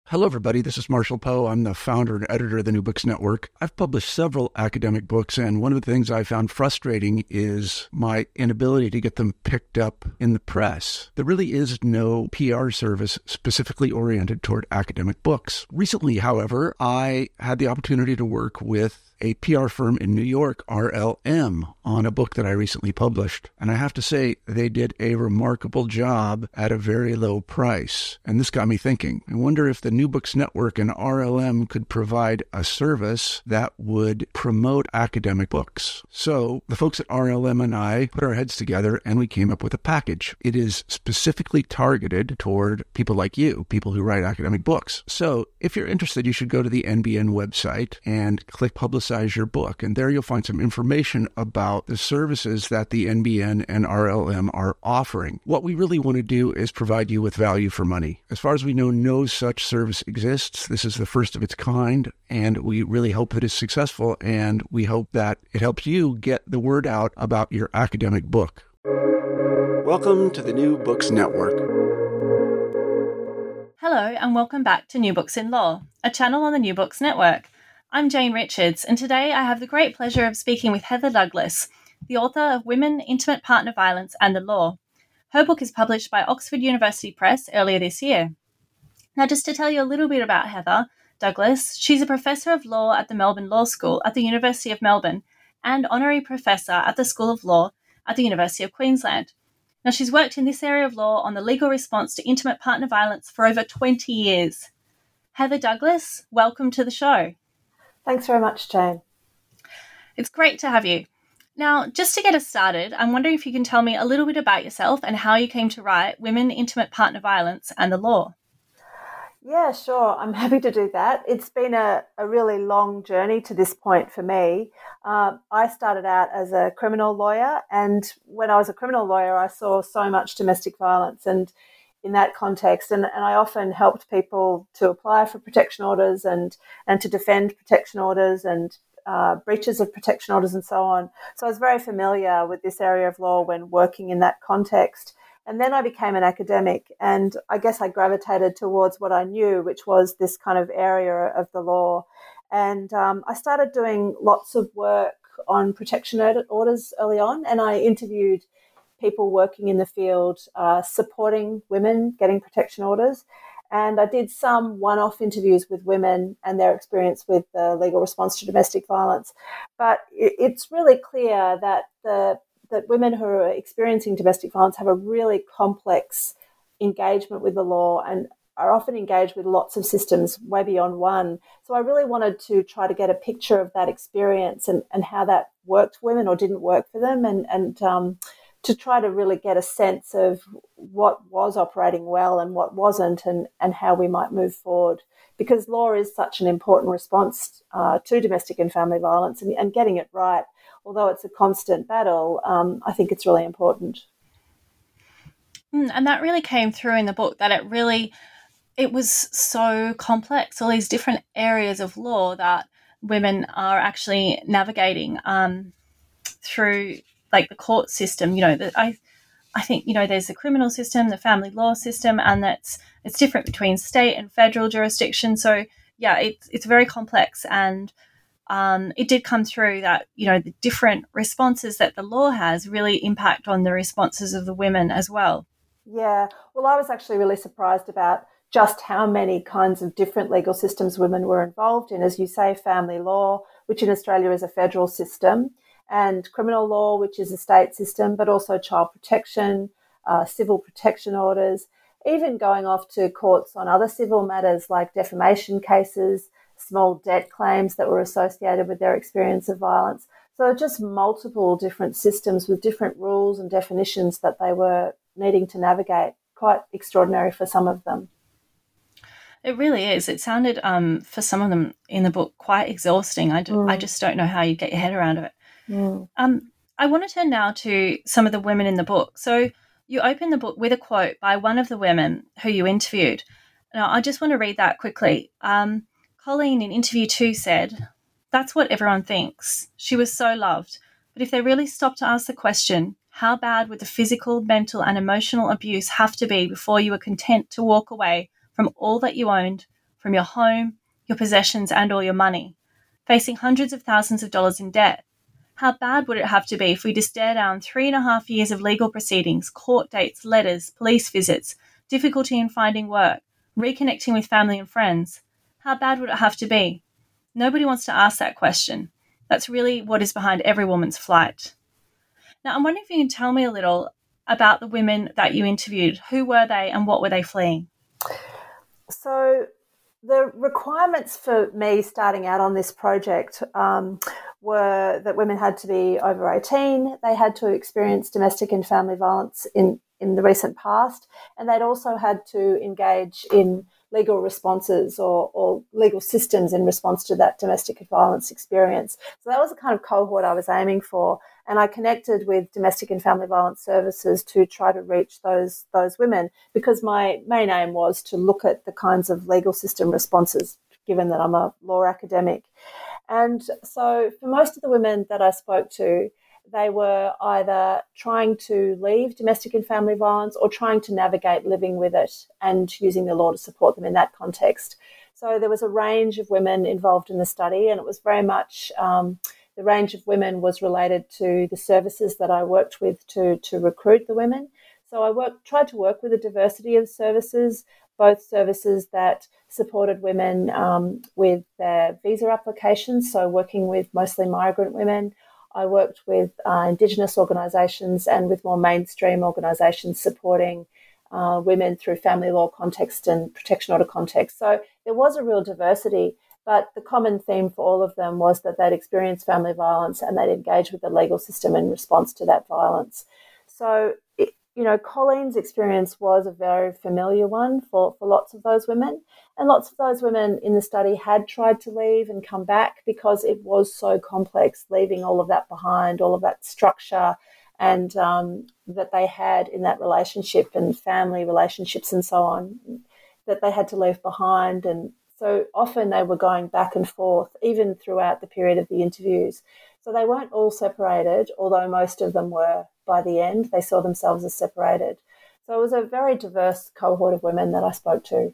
Hello, everybody. This is Marshall Poe. I'm the founder and editor of the New Books Network. I've published several academic books, and one of the things I found frustrating is my inability to get them picked up in the press. There really is no PR service specifically oriented toward academic books. Recently, however, I had the opportunity to work with a PR firm in New York, RLM, on a book that I recently published. And I have to say, they did a remarkable job at a very low price. And this got me thinking. I wonder if the New Books Network and RLM could provide a service that would promote academic books. So the folks at RLM and I put our heads together and we came up with a package. It is specifically targeted toward people like you, people who write academic books. So if you're interested, you should go to the NBN website and click Publicize Your Book. And there you'll find some information about the services that the NBN and RLM are offering. What we really want to do is provide you with value for money. As far as we know, no such service exists. This is the first of its kind, and we really hope that it's successful, and we hope that it helps you get the word out about your academic book. Welcome to the New Books Network. Hello, and welcome back to New Books in Law, a channel on the New Books Network. I'm Jane Richards, and today I have the great pleasure of speaking with Heather Douglas, the author of Women, Intimate Partner Violence and the Law. Her book is published by Oxford University Press earlier this year. Now, just to tell you a little bit about Heather Douglas, she's a professor of law at the Melbourne Law School at the University of Melbourne and honorary professor at the School of Law at the University of Queensland. Now, she's worked in this area of law on the legal response to intimate partner violence for over 20 years. Heather Douglas, welcome to the show. Thanks very much, Jane. It's great to have you. Now, just to get us started, I'm wondering if you can tell me a little bit about yourself and how you came to write Women, Intimate Partner Violence and the Law. Yeah, sure. I'm happy to do that. It's been a really long journey to this point for me. I started out as a criminal lawyer, and when I was a criminal lawyer, I saw so much domestic violence, and in that context, and I often helped people to apply for protection orders and to defend protection orders and breaches of protection orders and so on. So I was very familiar with this area of law when working in that context. And then I became an academic, and I guess I gravitated towards what I knew, which was this kind of area of the law. And I started doing lots of work on protection orders early on, and I interviewed people working in the field supporting women getting protection orders. And I did some one-off interviews with women and their experience with the legal response to domestic violence. But it's really clear that that women who are experiencing domestic violence have a really complex engagement with the law and are often engaged with lots of systems way beyond one. So I really wanted to try to get a picture of that experience and how that worked for women or didn't work for them, and to try to really get a sense of what was operating well and what wasn't, and how we might move forward. Because law is such an important response to domestic and family violence, and getting it right, although it's a constant battle, I think it's really important. And that really came through in the book, that it was so complex, all these different areas of law that women are actually navigating through, like the court system. I think, there's the criminal system, the family law system, and it's different between state and federal jurisdiction. So yeah, it's very complex, and it did come through that, the different responses that the law has really impact on the responses of the women as well. Yeah, well, I was actually really surprised about just how many kinds of different legal systems women were involved in. As you say, family law, which in Australia is a federal system, and criminal law, which is a state system, but also child protection, civil protection orders, even going off to courts on other civil matters like defamation cases, small debt claims that were associated with their experience of violence. So just multiple different systems with different rules and definitions that they were needing to navigate. Quite extraordinary for some of them. It really is. It sounded, for some of them in the book, quite exhausting. I just don't know how you get your head around it. I want to turn now to some of the women in the book. So you open the book with a quote by one of the women who you interviewed. Now, I just want to read that quickly. Colleen in interview 2 said, "That's what everyone thinks. She was so loved. But if they really stop to ask the question, how bad would the physical, mental and emotional abuse have to be before you were content to walk away from all that you owned, from your home, your possessions, and all your money, facing hundreds of thousands of dollars in debt. How bad would it have to be if we just stare down 3.5 years of legal proceedings, court dates, letters, police visits, difficulty in finding work, reconnecting with family and friends? How bad would it have to be? Nobody wants to ask that question. That's really what is behind every woman's flight. Now, I'm wondering if you can tell me a little about the women that you interviewed. Who were they and what were they fleeing? So the requirements for me starting out on this project were that women had to be over 18, they had to experience domestic and family violence in the recent past, and they'd also had to engage in legal responses or legal systems in response to that domestic violence experience. So that was the kind of cohort I was aiming for, and I connected with domestic and family violence services to try to reach those women, because my main aim was to look at the kinds of legal system responses, given that I'm a law academic. And so for most of the women that I spoke to, they were either trying to leave domestic and family violence or trying to navigate living with it and using the law to support them in that context. So there was a range of women involved in the study, and it was very much the range of women was related to the services that I worked with to recruit the women. So I tried to work with a diversity of services, both services that supported women with their visa applications, so working with mostly migrant women. I worked with Indigenous organisations and with more mainstream organisations supporting women through family law context and protection order context. So there was a real diversity, but the common theme for all of them was that they'd experienced family violence and they'd engaged with the legal system in response to that violence. So, Colleen's experience was a very familiar one for lots of those women. And lots of those women in the study had tried to leave and come back because it was so complex, leaving all of that behind, all of that structure and that they had in that relationship and family relationships and so on, that they had to leave behind. And so often they were going back and forth, even throughout the period of the interviews. So they weren't all separated, although most of them were by the end. They saw themselves as separated. So it was a very diverse cohort of women that I spoke to.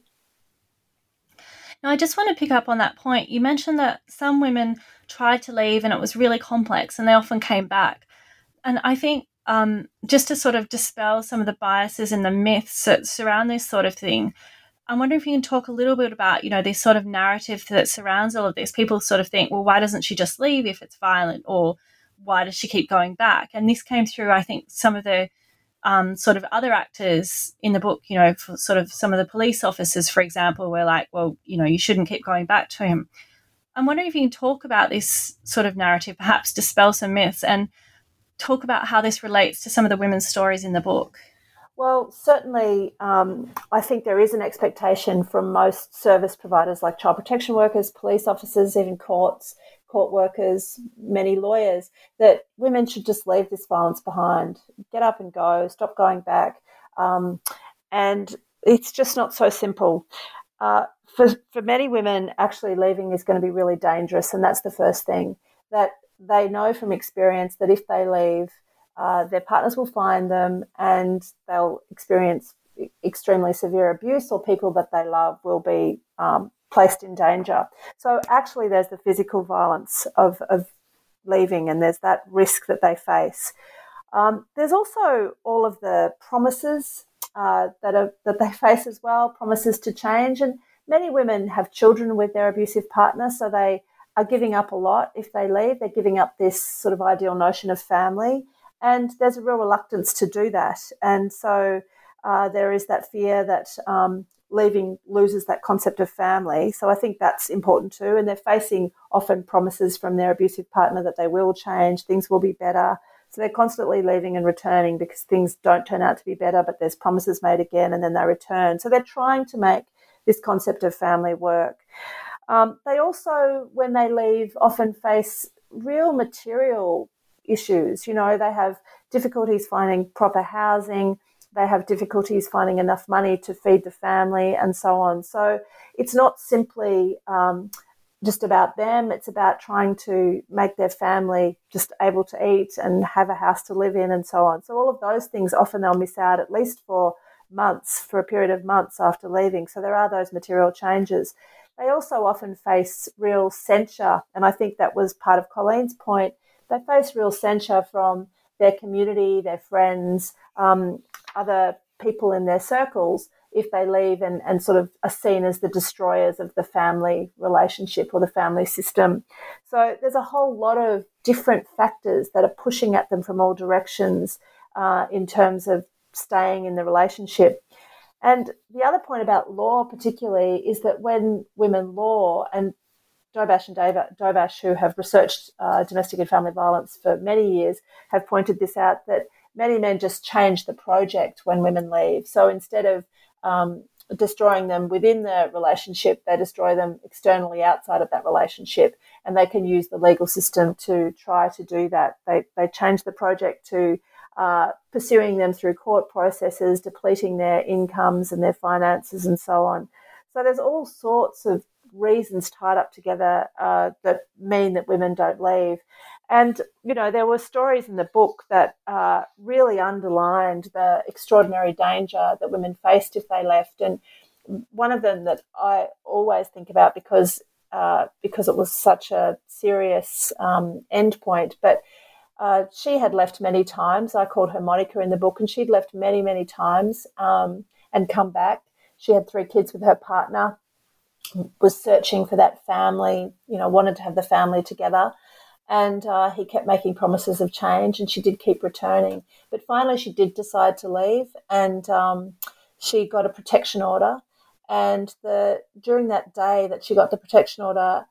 Now, I just want to pick up on that point. You mentioned that some women tried to leave and it was really complex and they often came back. And I think just to sort of dispel some of the biases and the myths that surround this sort of thing, I'm wondering if you can talk a little bit about, this sort of narrative that surrounds all of this. People sort of think, well, why doesn't she just leave if it's violent? Or why does she keep going back? And this came through, I think, some of the sort of other actors in the book, for sort of some of the police officers, for example, were like, well, you shouldn't keep going back to him. I'm wondering if you can talk about this sort of narrative, perhaps dispel some myths and talk about how this relates to some of the women's stories in the book. Well, certainly I think there is an expectation from most service providers like child protection workers, police officers, even court workers, many lawyers, that women should just leave this violence behind, get up and go, stop going back. And it's just not so simple. For many women, actually leaving is going to be really dangerous, and that's the first thing, that they know from experience that if they leave, their partners will find them and they'll experience extremely severe abuse, or people that they love will be placed in danger. So actually there's the physical violence of leaving, and there's that risk that they face. There's also all of the promises that they face as well, promises to change. And many women have children with their abusive partner, so they are giving up a lot. If they leave, they're giving up this sort of ideal notion of family. And there's a real reluctance to do that. And so there is that fear that leaving loses that concept of family. So I think that's important too. And they're facing often promises from their abusive partner that they will change, things will be better. So they're constantly leaving and returning because things don't turn out to be better, but there's promises made again and then they return. So they're trying to make this concept of family work. They also, when they leave, often face real material issues. They have difficulties finding proper housing, they have difficulties finding enough money to feed the family and so on. So it's not simply just about them, it's about trying to make their family just able to eat and have a house to live in and so on. So all of those things often they'll miss out, at least for months, for a period of months after leaving. So there are those material changes. they also often face real censure. And I think that was part of Colleen's point. They face real censure from their community, their friends, other people in their circles if they leave and sort of are seen as the destroyers of the family relationship or the family system. So there's a whole lot of different factors that are pushing at them from all directions in terms of staying in the relationship. And the other point about law particularly is that when women law, and Dobash and Dobash, who have researched domestic and family violence for many years, have pointed this out, that many men just change the project when women leave. So instead of destroying them within the relationship, they destroy them externally outside of that relationship, and they can use the legal system to try to do that. They change the project to pursuing them through court processes, depleting their incomes and their finances and so on. So there's all sorts of reasons tied up together that mean that women don't leave. And, you know, there were stories in the book that really underlined the extraordinary danger that women faced if they left. And one of them that I always think about because it was such a serious end point, but she had left many times. I called her Monica in the book, and she'd left many, many times and come back. She had 3 kids with her partner, was searching for that family, you know, wanted to have the family together. And he kept making promises of change, and she did keep returning. But finally she did decide to leave, and she got a protection order. And during that day that she got the protection order,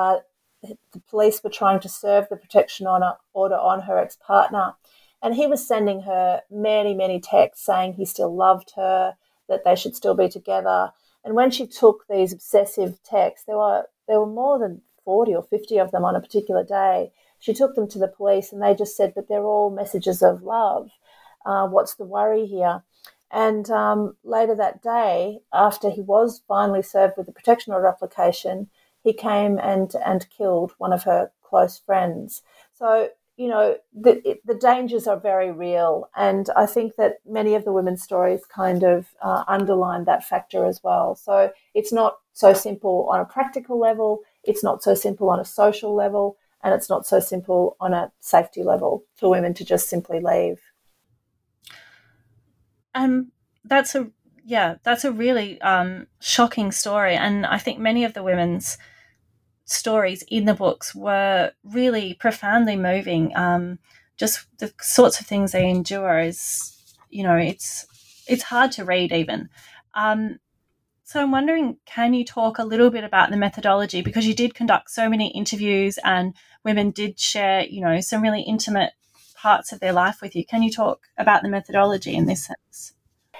the police were trying to serve the protection order on her ex-partner. And he was sending her many, many texts saying he still loved her, that they should still be together. And when she took these obsessive texts, there were more than 40 or 50 of them on a particular day. She took them to the police, and they just said, but they're all messages of love. What's the worry here? And later that day, after he was finally served with the protection order application, he came and killed one of her close friends. So, you know, the dangers are very real. And I think that many of the women's stories kind of underline that factor as well. So it's not so simple on a practical level, it's not so simple on a social level, and it's not so simple on a safety level for women to just simply leave. That's a really shocking story, and I think many of the women's stories in the books were really profoundly moving. Just the sorts of things they endure is, you know, it's hard to read even. So I'm wondering, can you talk a little bit about the methodology, because you did conduct so many interviews and women did share, you know, some really intimate parts of their life with you. Can you talk about the methodology in this sense?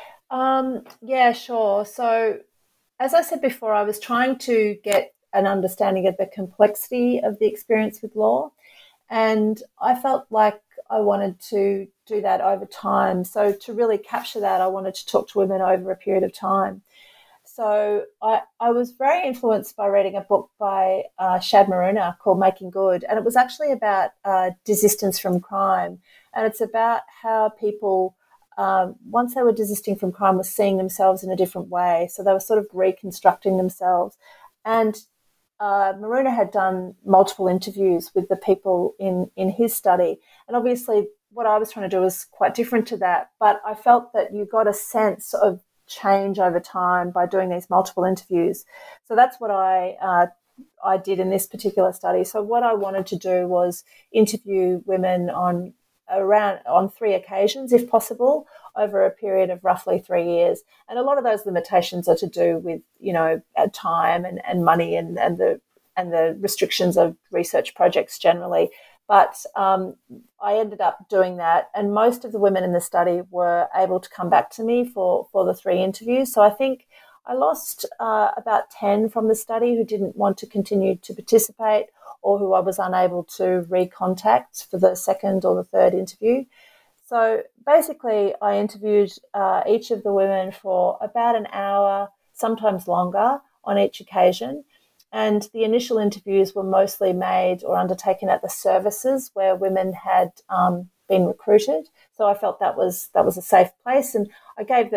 Yeah, sure. So as I said before, I was trying to get an understanding of the complexity of the experience with law, and I felt like I wanted to do that over time. So to really capture that, I wanted to talk to women over a period of time. So I was very influenced by reading a book by Shad Maruna called Making Good, and it was actually about desistance from crime, and it's about how people, once they were desisting from crime, were seeing themselves in a different way. So they were sort of reconstructing themselves. And Maruna had done multiple interviews with the people in his study, and obviously what I was trying to do was quite different to that, but I felt that you got a sense of change over time by doing these multiple interviews. So that's what I did in this particular study. So what I wanted to do was interview women on 3 occasions, if possible, over a period of roughly 3 years. And a lot of those limitations are to do with, you know, time and money and the restrictions of research projects generally. But I ended up doing that, and most of the women in the study were able to come back to me for the 3 interviews. So I think I lost about 10 from the study who didn't want to continue to participate, or who I was unable to recontact for the 2nd or the 3rd interview. So basically I interviewed each of the women for about an hour, sometimes longer, on each occasion. And the initial interviews were mostly made or undertaken at the services where women had been recruited. So I felt that was a safe place, and I gave them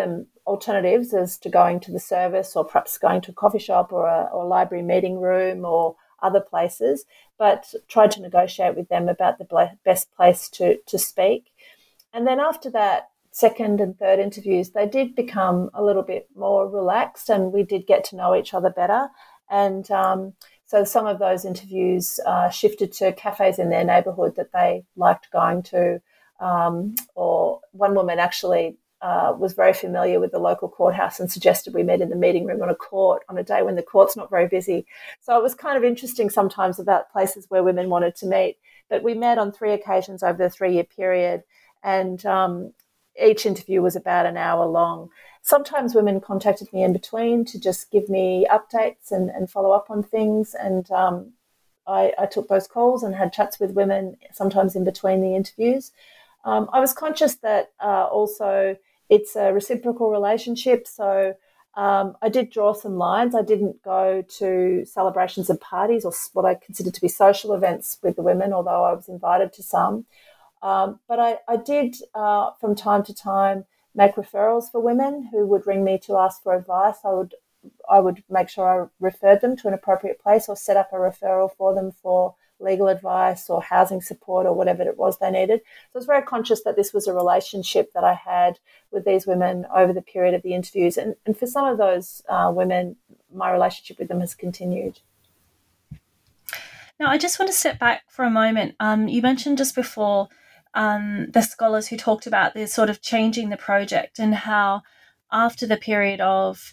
alternatives as to going to the service or perhaps going to a coffee shop or a library meeting room or other places, but tried to negotiate with them about the best place to speak. And then after that, second and third interviews, they did become a little bit more relaxed and we did get to know each other better. And so some of those interviews shifted to cafes in their neighbourhood that they liked going to, or one woman actually was very familiar with the local courthouse and suggested we meet in the meeting room on a day when the court's not very busy. So it was kind of interesting sometimes about places where women wanted to meet. But we met on 3 occasions over the 3-year period, and each interview was about an hour long. Sometimes women contacted me in between to just give me updates and follow up on things. And I took those calls and had chats with women sometimes in between the interviews. I was conscious that also it's a reciprocal relationship. So I did draw some lines. I didn't go to celebrations and parties or what I considered to be social events with the women, although I was invited to some. But I did, from time to time, make referrals for women who would ring me to ask for advice. I would make sure I referred them to an appropriate place or set up a referral for them for legal advice or housing support or whatever it was they needed. So I was very conscious that this was a relationship that I had with these women over the period of the interviews. And for some of those women, my relationship with them has continued. Now, I just want to step back for a moment. You mentioned just before the scholars who talked about this sort of changing the project and how after the period of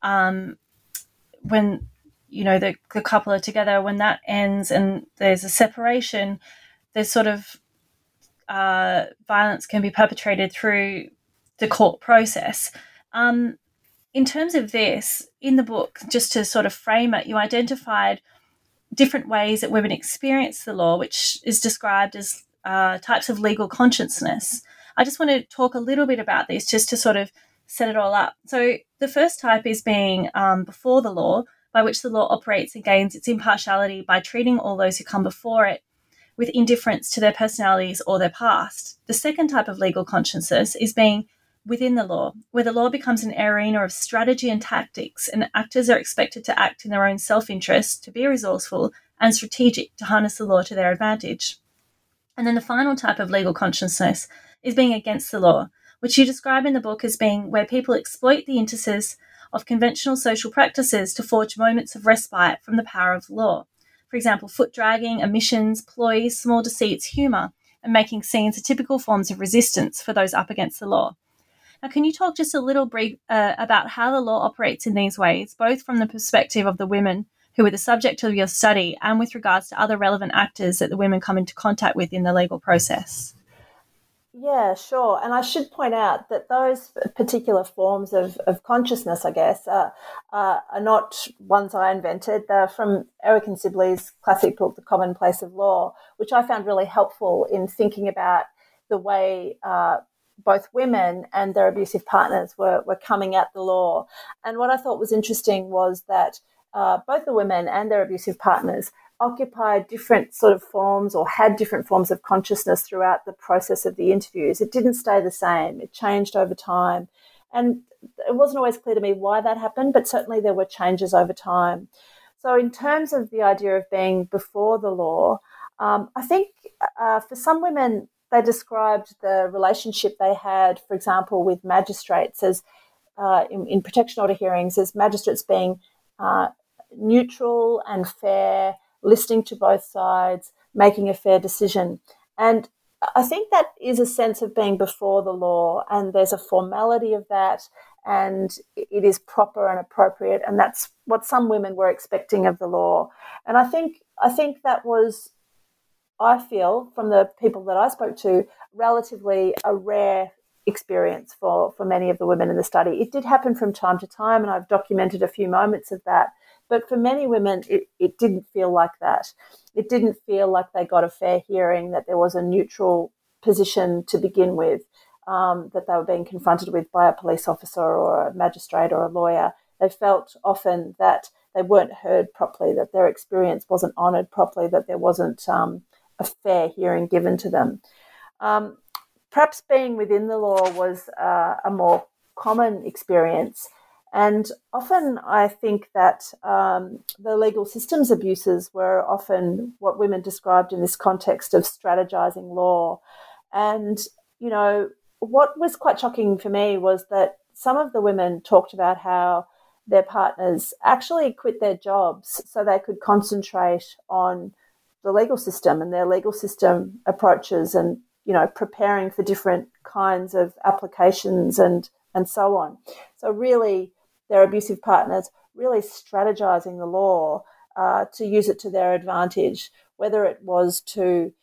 when, you know, the couple are together, when that ends and there's a separation, there's sort of violence can be perpetrated through the court process. In terms of this, in the book, just to sort of frame it, you identified different ways that women experience the law, which is described as types of legal consciousness. I just want to talk a little bit about this just to sort of set it all up. So the first type is being before the law, by which the law operates and gains its impartiality by treating all those who come before it with indifference to their personalities or their past. The second type of legal consciousness is being within the law, where the law becomes an arena of strategy and tactics, and actors are expected to act in their own self-interest, to be resourceful and strategic to harness the law to their advantage. And then the final type of legal consciousness is being against the law, which you describe in the book as being where people exploit the interstices of conventional social practices to forge moments of respite from the power of the law. For example, foot dragging, omissions, ploys, small deceits, humour, and making scenes are typical forms of resistance for those up against the law. Now, can you talk just a little brief about how the law operates in these ways, both from the perspective of the women who are the subject of your study and with regards to other relevant actors that the women come into contact with in the legal process? Yeah, sure. And I should point out that those particular forms of consciousness, I guess, are not ones I invented. They're from Eric and Sibley's classic book, The Commonplace of Law, which I found really helpful in thinking about the way both women and their abusive partners were coming at the law. And what I thought was interesting was that both the women and their abusive partners occupied different sort of forms or had different forms of consciousness throughout the process of the interviews. It didn't stay the same. It changed over time. And it wasn't always clear to me why that happened, but certainly there were changes over time. So in terms of the idea of being before the law, I think for some women, they described the relationship they had, for example, with magistrates as in protection order hearings, as magistrates being neutral and fair, listening to both sides, making a fair decision. And I think that is a sense of being before the law, and there's a formality of that, and it is proper and appropriate, and that's what some women were expecting of the law. And I think that was, I feel, from the people that I spoke to, relatively a rare experience for many of the women in the study. It did happen from time to time, and I've documented a few moments of that. But for many women, it didn't feel like that. It didn't feel like they got a fair hearing, that there was a neutral position to begin with, that they were being confronted with by a police officer or a magistrate or a lawyer. They felt often that they weren't heard properly, that their experience wasn't honoured properly, that there wasn't a fair hearing given to them. Perhaps being within the law was a more common experience. And often I think that the legal systems abuses were often what women described in this context of strategizing law. And, you know, what was quite shocking for me was that some of the women talked about how their partners actually quit their jobs so they could concentrate on the legal system and their legal system approaches and, you know, preparing for different kinds of applications and so on. So really, their abusive partners really strategizing the law to use it to their advantage, whether it was to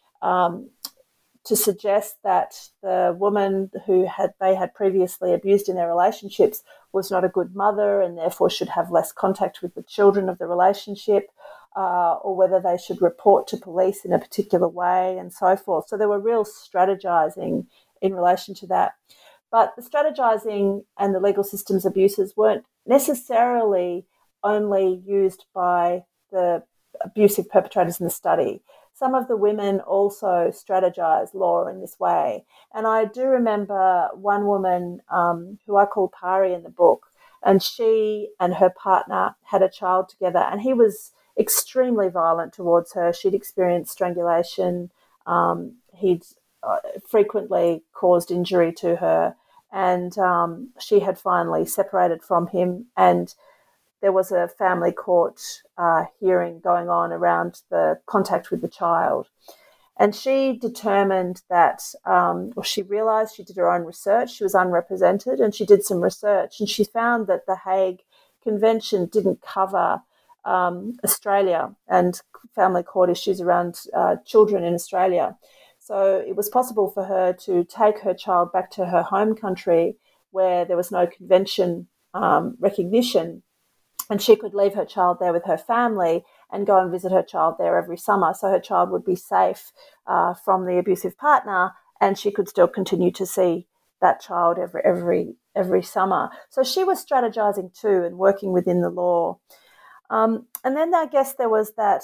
suggest that the woman who they had previously abused in their relationships was not a good mother and therefore should have less contact with the children of the relationship, or whether they should report to police in a particular way and so forth. So there were real strategizing in relation to that. But the strategizing and the legal systems abuses weren't necessarily only used by the abusive perpetrators in the study. Some of the women also strategized law in this way. And I do remember one woman who I call Pari in the book, and she and her partner had a child together, and he was extremely violent towards her. She'd experienced strangulation. He'd frequently caused injury to her, and she had finally separated from him, and there was a family court hearing going on around the contact with the child. And she determined that, or she realised, she did her own research, she was unrepresented, and she did some research, and she found that the Hague Convention didn't cover Australia and family court issues around children in Australia. So it was possible for her to take her child back to her home country where there was no convention recognition, and she could leave her child there with her family and go and visit her child there every summer. So her child would be safe from the abusive partner, and she could still continue to see that child every summer. So she was strategizing too and working within the law. And then I guess there was that,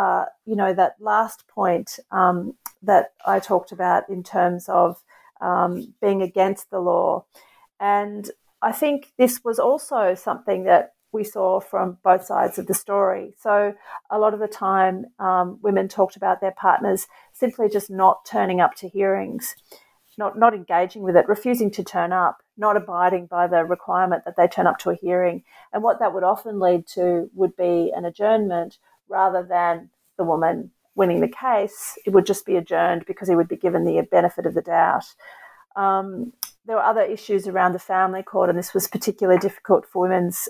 that last point that I talked about in terms of being against the law. And I think this was also something that we saw from both sides of the story. So a lot of the time, women talked about their partners simply just not turning up to hearings, not engaging with it, refusing to turn up, not abiding by the requirement that they turn up to a hearing. And what that would often lead to would be an adjournment rather than the woman winning the case. It would just be adjourned because he would be given the benefit of the doubt. There were other issues around the family court, and this was particularly difficult for women's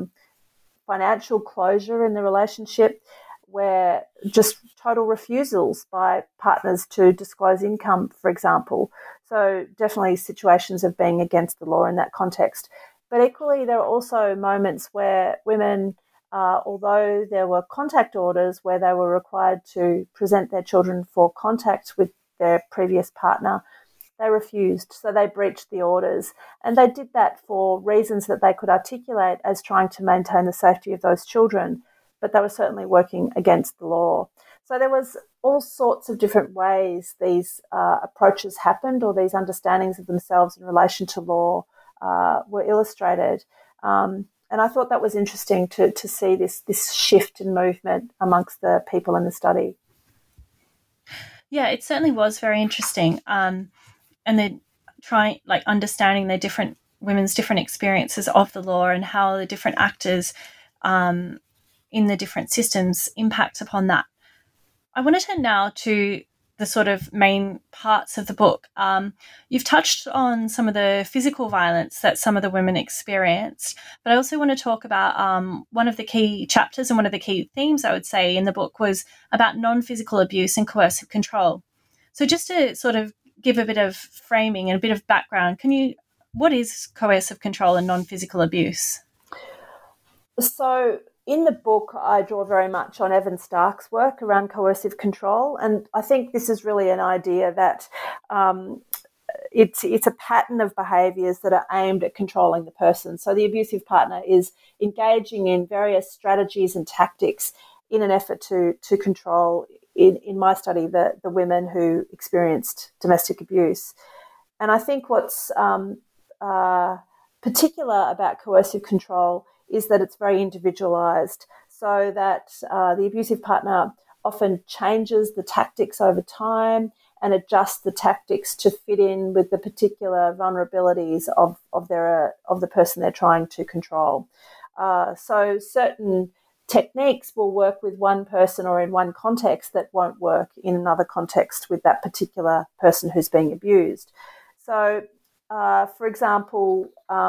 financial closure in the relationship, where just total refusals by partners to disclose income, for example. So definitely situations of being against the law in that context. But equally, there are also moments where women, although there were contact orders where they were required to present their children for contact with their previous partner, they refused. So they breached the orders. And they did that for reasons that they could articulate as trying to maintain the safety of those children, but they were certainly working against the law. So there was all sorts of different ways these approaches happened, or these understandings of themselves in relation to law were illustrated. And I thought that was interesting to see this shift in movement amongst the people in the study. Yeah, it certainly was very interesting. And they're understanding their different women's different experiences of the law and how the different actors in the different systems impact upon that. I want to turn now to the sort of main parts of the book. You've touched on some of the physical violence that some of the women experienced, but I also want to talk about one of the key chapters and one of the key themes, I would say, in the book was about non-physical abuse and coercive control. So just to sort of give a bit of framing and a bit of background, what is coercive control and non-physical abuse? So in the book, I draw very much on Evan Stark's work around coercive control, and I think this is really an idea that it's a pattern of behaviours that are aimed at controlling the person. So the abusive partner is engaging in various strategies and tactics in an effort to control, in my study, the women who experienced domestic abuse. And I think what's particular about coercive control is that it's very individualized, so that the abusive partner often changes the tactics over time and adjusts the tactics to fit in with the particular vulnerabilities of the person they're trying to control. So certain techniques will work with one person or in one context that won't work in another context with that particular person who's being abused. So, for example,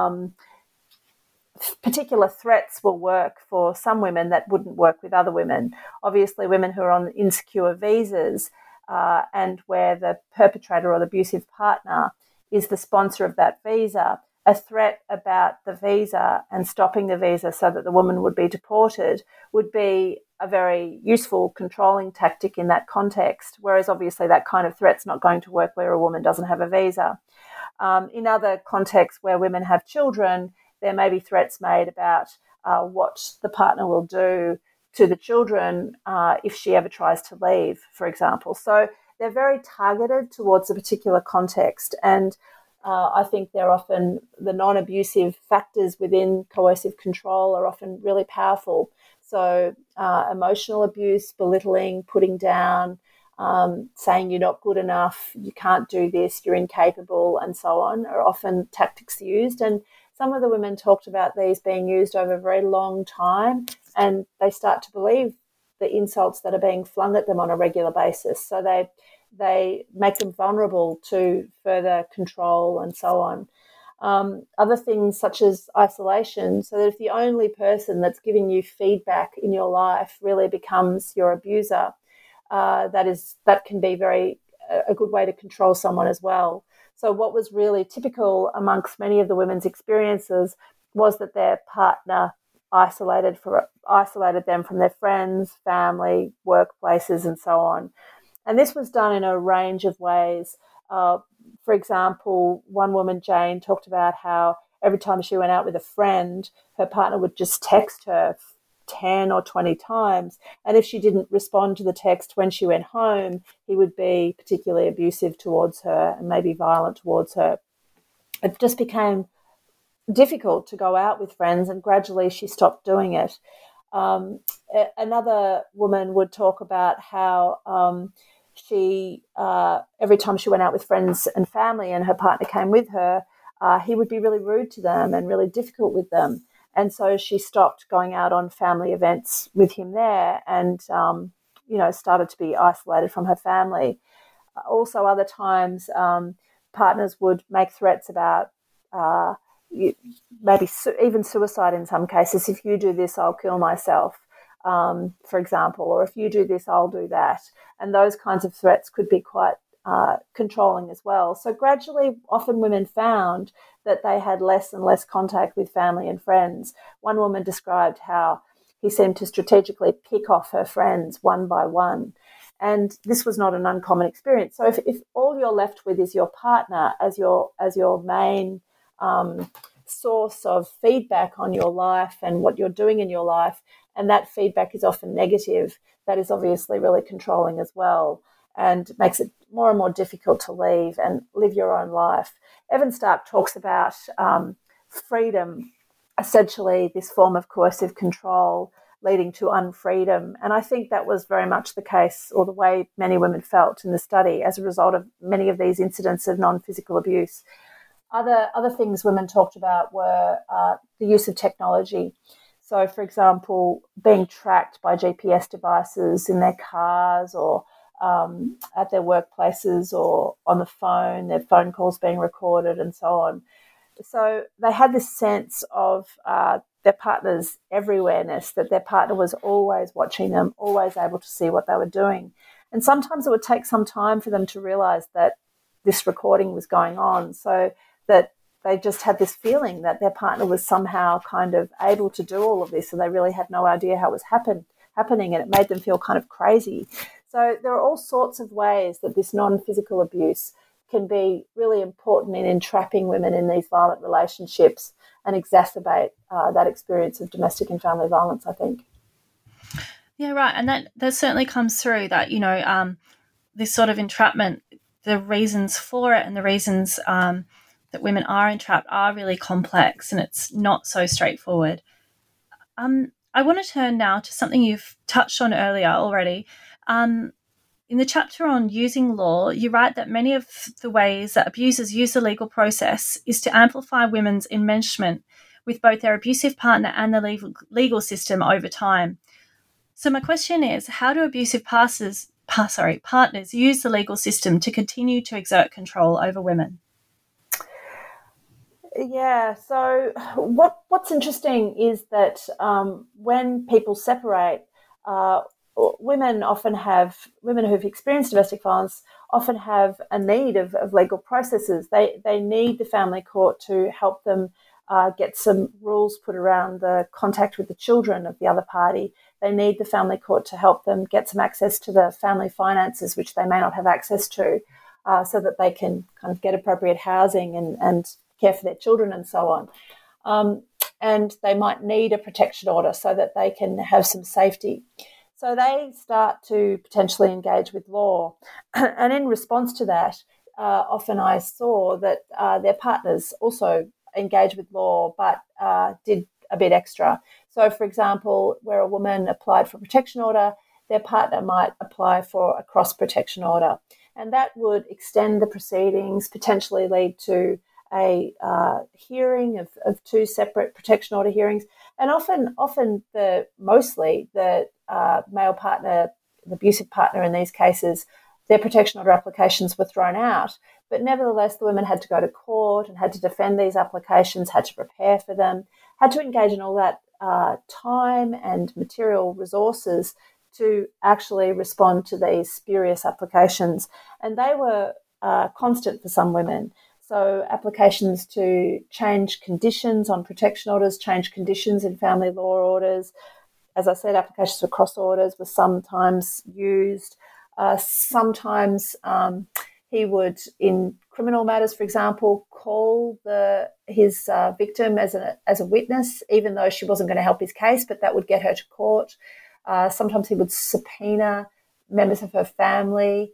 particular threats will work for some women that wouldn't work with other women. Obviously, women who are on insecure visas and where the perpetrator or the abusive partner is the sponsor of that visa, a threat about the visa and stopping the visa so that the woman would be deported would be a very useful controlling tactic in that context, whereas obviously that kind of threat's not going to work where a woman doesn't have a visa. In other contexts where women have children, there may be threats made about what the partner will do to the children if she ever tries to leave, for example. So they're very targeted towards a particular context, and I think they're often the non-abusive factors within coercive control are often really powerful. So emotional abuse, belittling, putting down, saying you're not good enough, you can't do this, you're incapable, and so on, are often tactics used. And some of the women talked about these being used over a very long time, and they start to believe the insults that are being flung at them on a regular basis. So they make them vulnerable to further control and so on. Other things such as isolation, so that if the only person that's giving you feedback in your life really becomes your abuser, that can be a good way to control someone as well. So what was really typical amongst many of the women's experiences was that their partner isolated them from their friends, family, workplaces, and so on. And this was done in a range of ways. For example, one woman, Jane, talked about how every time she went out with a friend, her partner would just text her 10 or 20 times. And if she didn't respond to the text when she went home, he would be particularly abusive towards her and maybe violent towards her. It just became difficult to go out with friends, and gradually she stopped doing it. Another woman would talk about how she, every time she went out with friends and family and her partner came with her, he would be really rude to them and really difficult with them. And so she stopped going out on family events with him there and, started to be isolated from her family. Also, other times, partners would make threats about maybe even suicide in some cases. If you do this, I'll kill myself, for example, or if you do this, I'll do that. And those kinds of threats could be quite controlling as well. So gradually, often women found that they had less and less contact with family and friends. One woman described how he seemed to strategically pick off her friends one by one. And this was not an uncommon experience. So if all you're left with is your partner as your main source of feedback on your life and what you're doing in your life, and that feedback is often negative, that is obviously really controlling as well, and makes it more and more difficult to leave and live your own life. Evan Stark talks about freedom, essentially this form of coercive control leading to unfreedom. And I think that was very much the case, or the way many women felt in the study as a result of many of these incidents of non-physical abuse. Other things women talked about were the use of technology. So, for example, being tracked by GPS devices in their cars or at their workplaces or on the phone, their phone calls being recorded and so on. So they had this sense of their partner's everywhereness, that their partner was always watching them, always able to see what they were doing. And sometimes it would take some time for them to realise that this recording was going on, so that they just had this feeling that their partner was somehow kind of able to do all of this, and they really had no idea how it was happening, and it made them feel kind of crazy. So there are all sorts of ways that this non-physical abuse can be really important in entrapping women in these violent relationships and exacerbate that experience of domestic and family violence, I think. Yeah, right. And that certainly comes through that, this sort of entrapment, the reasons for it and the reasons that that women are entrapped are really complex and it's not so straightforward. I want to turn now to something you've touched on earlier already. In the chapter on using law, you write that many of the ways that abusers use the legal process is to amplify women's enmeshment with both their abusive partner and the legal system over time. So my question is, how do abusive partners use the legal system to continue to exert control over women? Yeah, so what's interesting is that when people separate, women who've experienced domestic violence often have a need of legal processes. They need the family court to help them get some rules put around the contact with the children of the other party. They need the family court to help them get some access to the family finances, which they may not have access to, so that they can kind of get appropriate housing and care for their children and so on. And they might need a protection order so that they can have some safety. So they start to potentially engage with law. And in response to that, often I saw that their partners also engage with law, but did a bit extra. So, for example, where a woman applied for a protection order, their partner might apply for a cross-protection order. And that would extend the proceedings, potentially lead to a hearing of two separate protection order hearings. And often mostly the male partner, the abusive partner in these cases, their protection order applications were thrown out. But nevertheless, the women had to go to court and had to defend these applications, had to prepare for them, had to engage in all that time and material resources to actually respond to these spurious applications. And they were constant for some women. So applications to change conditions on protection orders, change conditions in family law orders. As I said, applications for cross orders were sometimes used. Sometimes he would, in criminal matters, for example, call his victim as a witness, even though she wasn't going to help his case, but that would get her to court. Sometimes he would subpoena members of her family.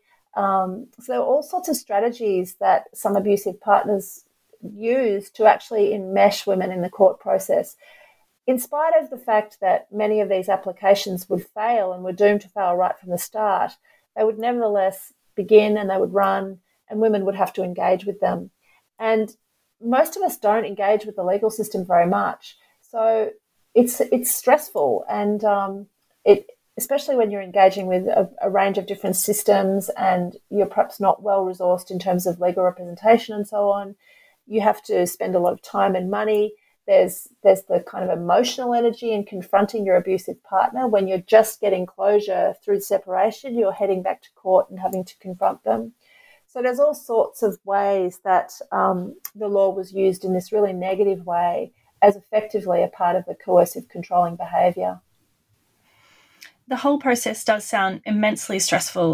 So all sorts of strategies that some abusive partners use to actually enmesh women in the court process. In spite of the fact that many of these applications would fail and were doomed to fail right from the start, they would nevertheless begin and they would run, and women would have to engage with them. And most of us don't engage with the legal system very much. So it's stressful, and especially when you're engaging with a range of different systems and you're perhaps not well resourced in terms of legal representation and so on. You have to spend a lot of time and money. There's the kind of emotional energy in confronting your abusive partner. When you're just getting closure through separation, you're heading back to court and having to confront them. So there's all sorts of ways that the law was used in this really negative way as effectively a part of the coercive controlling behaviour. The whole process does sound immensely stressful,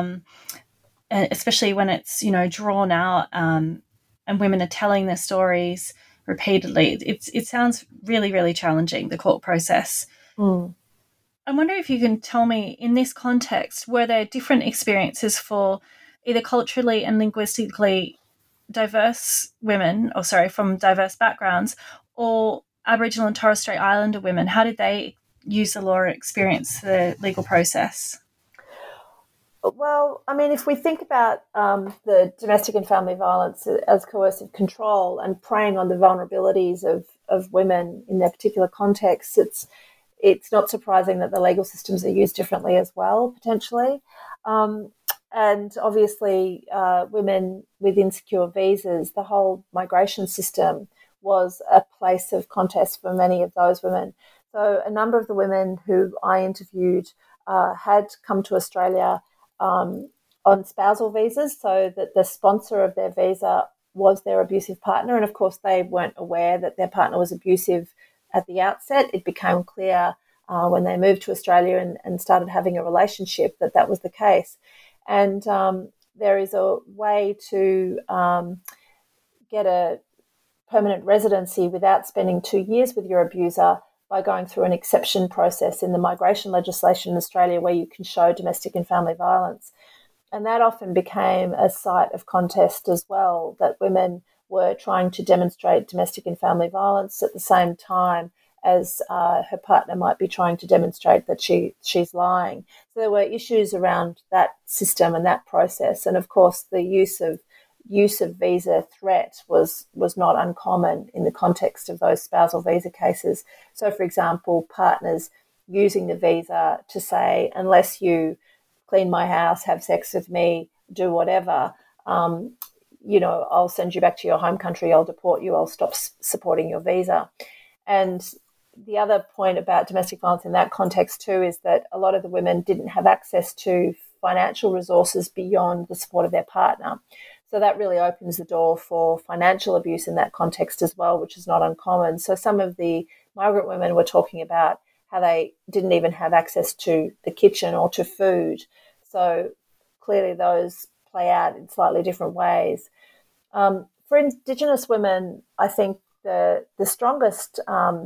especially when it's, drawn out and women are telling their stories repeatedly. It sounds really, really challenging, the court process. I wonder if you can tell me, in this context, were there different experiences for either culturally and linguistically diverse women, from diverse backgrounds, or Aboriginal and Torres Strait Islander women? How did they use the law or experience the legal process? Well, I mean, if we think about the domestic and family violence as coercive control and preying on the vulnerabilities of women in their particular contexts, it's not surprising that the legal systems are used differently as well, potentially. And obviously, women with insecure visas, the whole migration system was a place of contest for many of those women. So a number of the women who I interviewed had come to Australia on spousal visas, so that the sponsor of their visa was their abusive partner. And of course, they weren't aware that their partner was abusive at the outset. It became clear when they moved to Australia and started having a relationship that was the case. And there is a way to get a permanent residency without spending 2 years with your abuser by going through an exception process in the migration legislation in Australia, where you can show domestic and family violence. And that often became a site of contest as well, that women were trying to demonstrate domestic and family violence at the same time as her partner might be trying to demonstrate that she's lying. So there were issues around that system and that process. And of course, the use of visa threat was not uncommon in the context of those spousal visa cases. So, for example, partners using the visa to say, unless you clean my house, have sex with me, do whatever, I'll send you back to your home country, I'll deport you, I'll stop supporting your visa. And the other point about domestic violence in that context too is that a lot of the women didn't have access to financial resources beyond the support of their partner. So that really opens the door for financial abuse in that context as well, which is not uncommon. So some of the migrant women were talking about how they didn't even have access to the kitchen or to food. So clearly those play out in slightly different ways. For Indigenous women, I think the strongest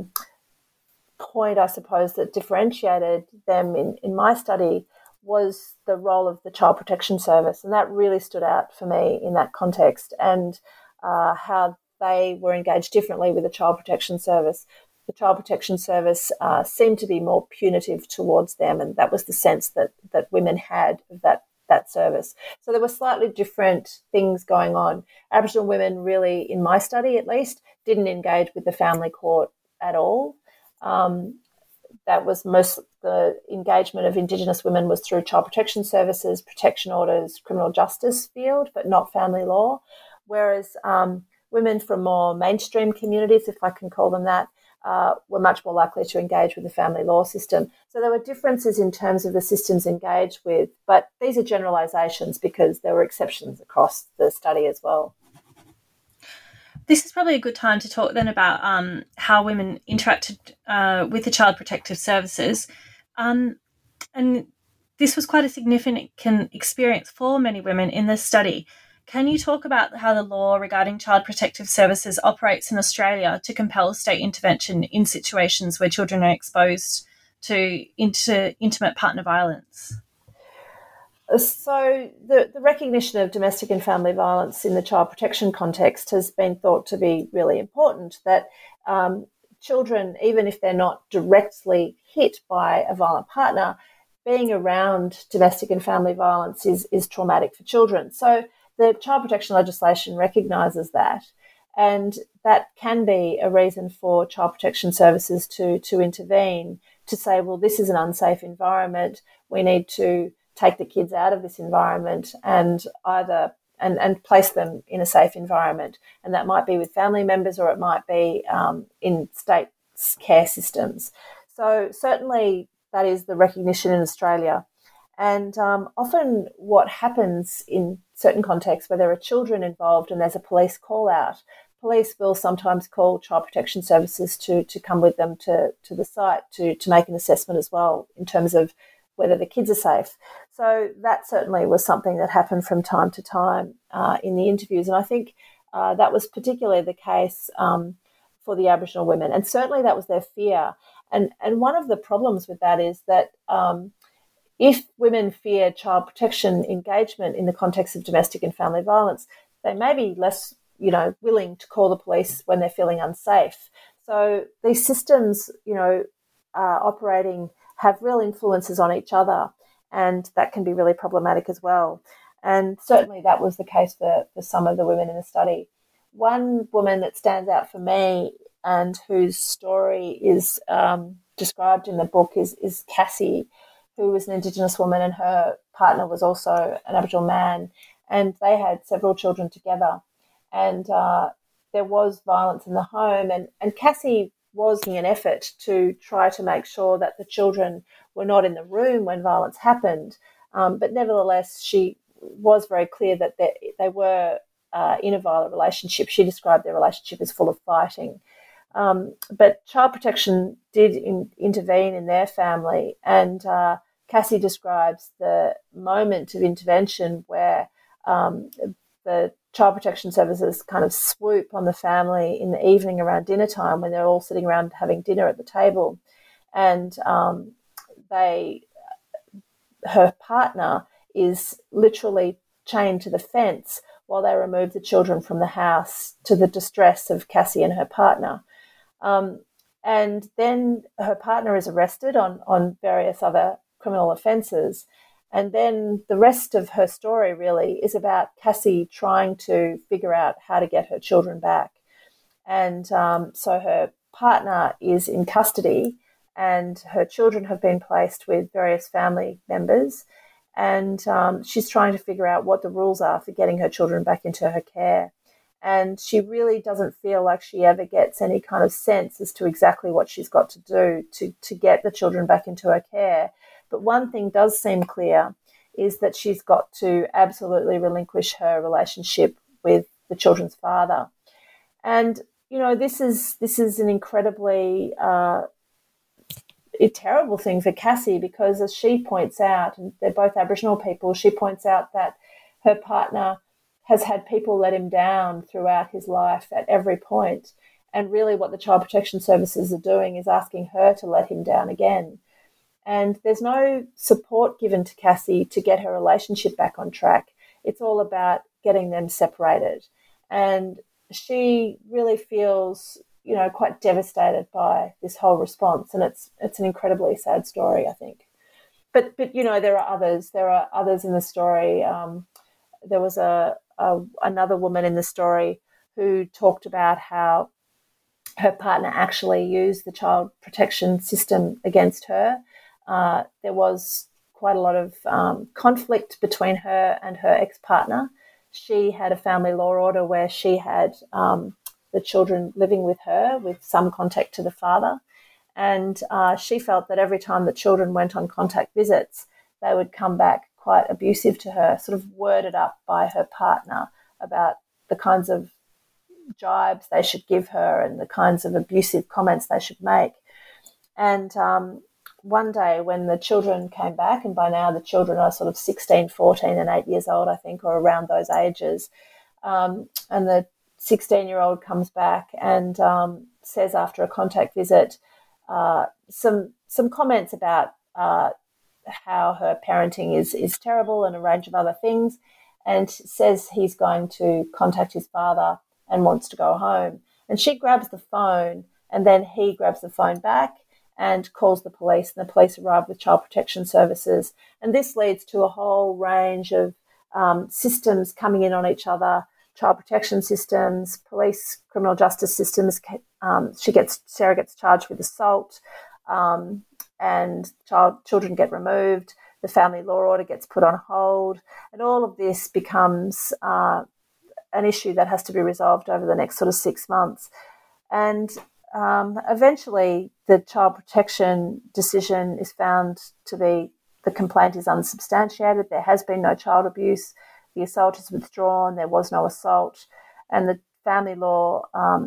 point, I suppose, that differentiated them in my study was the role of the Child Protection Service, and that really stood out for me in that context, and how they were engaged differently with the Child Protection Service. The Child Protection Service seemed to be more punitive towards them, and that was the sense that women had of that service. So there were slightly different things going on. Aboriginal women really, in my study at least, didn't engage with the family court at all. That was most the engagement of Indigenous women was through child protection services, protection orders, criminal justice field, but not family law. Whereas women from more mainstream communities, if I can call them that, were much more likely to engage with the family law system. So there were differences in terms of the systems engaged with, but these are generalisations because there were exceptions across the study as well. This is probably a good time to talk then about how women interacted with the Child Protective Services. And this was quite a significant experience for many women in this study. Can you talk about how the law regarding Child Protective Services operates in Australia to compel state intervention in situations where children are exposed to intimate partner violence? So the recognition of domestic and family violence in the child protection context has been thought to be really important, that children, even if they're not directly hit by a violent partner, being around domestic and family violence is traumatic for children. So the child protection legislation recognises that, and that can be a reason for child protection services to intervene, to say, well, this is an unsafe environment, we need to take the kids out of this environment and place them in a safe environment. And that might be with family members, or it might be in state care systems. So certainly that is the recognition in Australia. And often what happens in certain contexts where there are children involved and there's a police call out, police will sometimes call child protection services to come with them to the site to make an assessment as well in terms of whether the kids are safe. So that certainly was something that happened from time to time in the interviews. And I think that was particularly the case for the Aboriginal women. And certainly that was their fear. And one of the problems with that is that if women fear child protection engagement in the context of domestic and family violence, they may be less, willing to call the police when they're feeling unsafe. So these systems, operating have real influences on each other, and that can be really problematic as well. And certainly that was the case for some of the women in the study. One woman that stands out for me and whose story is described in the book is Cassie, who was an Indigenous woman, and her partner was also an Aboriginal man, and they had several children together. And there was violence in the home, and Cassie was making an effort to try to make sure that the children were not in the room when violence happened. But nevertheless, she was very clear that they were in a violent relationship. She described their relationship as full of fighting. But child protection did intervene in their family, and Cassie describes the moment of intervention where the child protection services kind of swoop on the family in the evening around dinner time when they're all sitting around having dinner at the table. And her partner is literally chained to the fence while they remove the children from the house, to the distress of Cassie and her partner. And then her partner is arrested on various other criminal offences. And then the rest of her story really is about Cassie trying to figure out how to get her children back. And so her partner is in custody and her children have been placed with various family members. And she's trying to figure out what the rules are for getting her children back into her care. And she really doesn't feel like she ever gets any kind of sense as to exactly what she's got to do to get the children back into her care. But one thing does seem clear is that she's got to absolutely relinquish her relationship with the children's father. And, you know, this is an incredibly a terrible thing for Cassie, because as she points out, and they're both Aboriginal people, she points out that her partner has had people let him down throughout his life at every point. And really what the Child Protection Services are doing is asking her to let him down again. And there's no support given to Cassie to get her relationship back on track. It's all about getting them separated. And she really feels, you know, quite devastated by this whole response. And it's an incredibly sad story, I think. But you know, there are others. There are others in the story. There was another woman in the story who talked about how her partner actually used the child protection system against her. There was quite a lot of conflict between her and her ex-partner. She had a family law order where she had the children living with her with some contact to the father. And she felt that every time the children went on contact visits, they would come back quite abusive to her, sort of worded up by her partner about the kinds of jibes they should give her and the kinds of abusive comments they should make. And one day when the children came back, and by now the children are sort of 16, 14 and 8 years old, I think, or around those ages, and the 16-year-old comes back and says after a contact visit some comments about how her parenting is terrible and a range of other things, and says he's going to contact his father and wants to go home. And she grabs the phone, and then he grabs the phone back and calls the police, and the police arrive with Child Protection Services. And this leads to a whole range of systems coming in on each other, child protection systems, police, criminal justice systems. Sarah gets charged with assault, and children get removed. The family law order gets put on hold, and all of this becomes an issue that has to be resolved over the next sort of 6 months. And eventually the child protection decision is found to be the complaint is unsubstantiated. There has been no child abuse. The assault is withdrawn. There was no assault. And the family law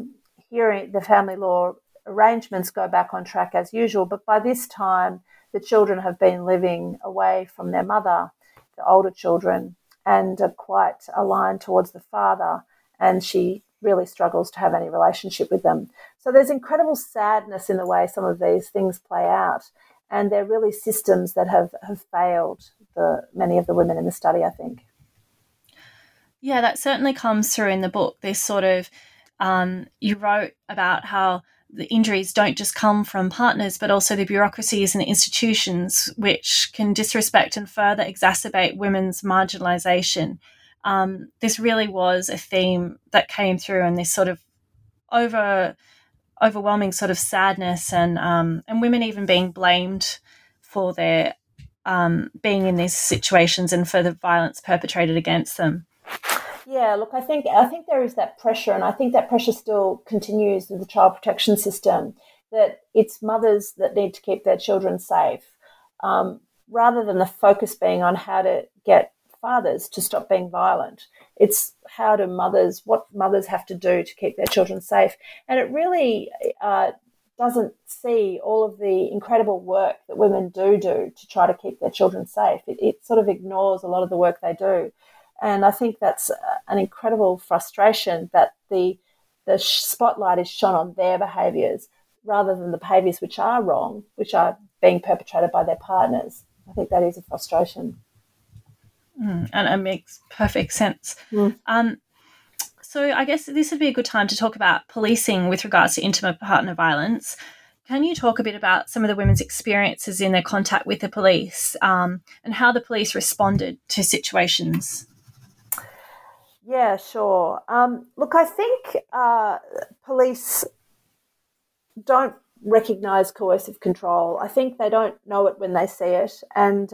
arrangements go back on track as usual. But by this time, the children have been living away from their mother, the older children, and are quite aligned towards the father. And she really struggles to have any relationship with them. So there's incredible sadness in the way some of these things play out. And they're really systems that have failed many of the women in the study, I think. Yeah, that certainly comes through in the book. This sort of, you wrote about how the injuries don't just come from partners, but also the bureaucracies and institutions which can disrespect and further exacerbate women's marginalisation. This really was a theme that came through, and this sort of overwhelming sort of sadness, and women even being blamed for their being in these situations and for the violence perpetrated against them. Yeah, look, I think there is that pressure, and I think that pressure still continues with the child protection system, that it's mothers that need to keep their children safe, rather than the focus being on how to get fathers to stop being violent. It's what mothers have to do to keep their children safe. And it really doesn't see all of the incredible work that women do to try to keep their children safe. It sort of ignores a lot of the work they do. And I think that's an incredible frustration that the spotlight is shone on their behaviours rather than the behaviours which are wrong, which are being perpetrated by their partners. I think that is a frustration. And it makes perfect sense. So I guess this would be a good time to talk about policing with regards to intimate partner violence. Can you talk a bit about some of the women's experiences in their contact with the police, and how the police responded to situations? Yeah, sure. Look, I think police don't recognise coercive control. I think they don't know it when they see it. And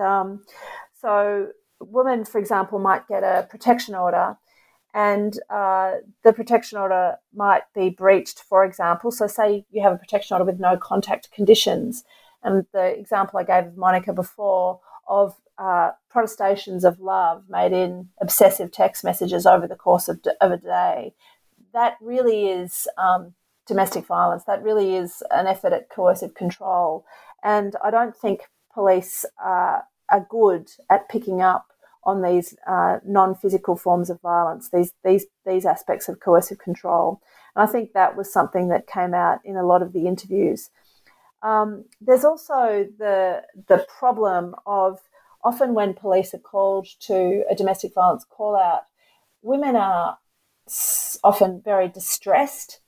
so women, for example, might get a protection order, and the protection order might be breached, for example. So say you have a protection order with no contact conditions. And the example I gave of Monica before of protestations of love made in obsessive text messages over the course of a day, that really is domestic violence. That really is an effort at coercive control. And I don't think police are good at picking up on these non-physical forms of violence, these aspects of coercive control. And I think that was something that came out in a lot of the interviews. There's also the problem of often when police are called to a domestic violence call out, women are often very distressed,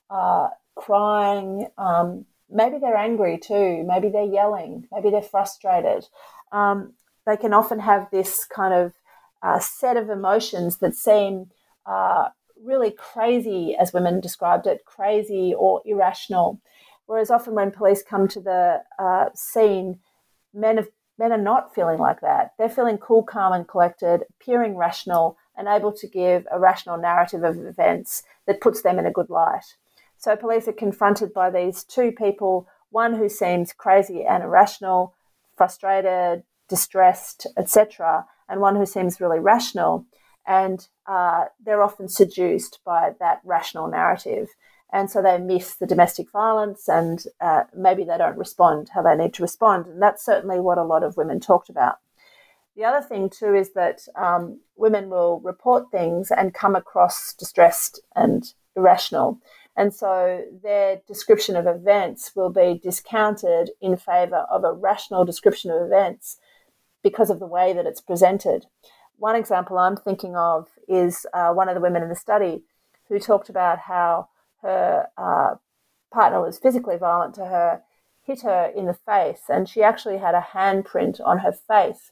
crying, maybe they're angry too, maybe they're yelling, maybe they're frustrated. They can often have this kind of set of emotions that seem really crazy, as women described it, crazy or irrational. Whereas often when police come to the scene, men are not feeling like that. They're feeling cool, calm and collected, appearing rational and able to give a rational narrative of events that puts them in a good light. So police are confronted by these two people, one who seems crazy and irrational, frustrated, distressed, etc., and one who seems really rational. And they're often seduced by that rational narrative. And so they miss the domestic violence and maybe they don't respond how they need to respond. And that's certainly what a lot of women talked about. The other thing too is that women will report things and come across distressed and irrational. And so their description of events will be discounted in favour of a rational description of events because of the way that it's presented. One example I'm thinking of is one of the women in the study who talked about how her partner was physically violent to her, hit her in the face, and she actually had a handprint on her face.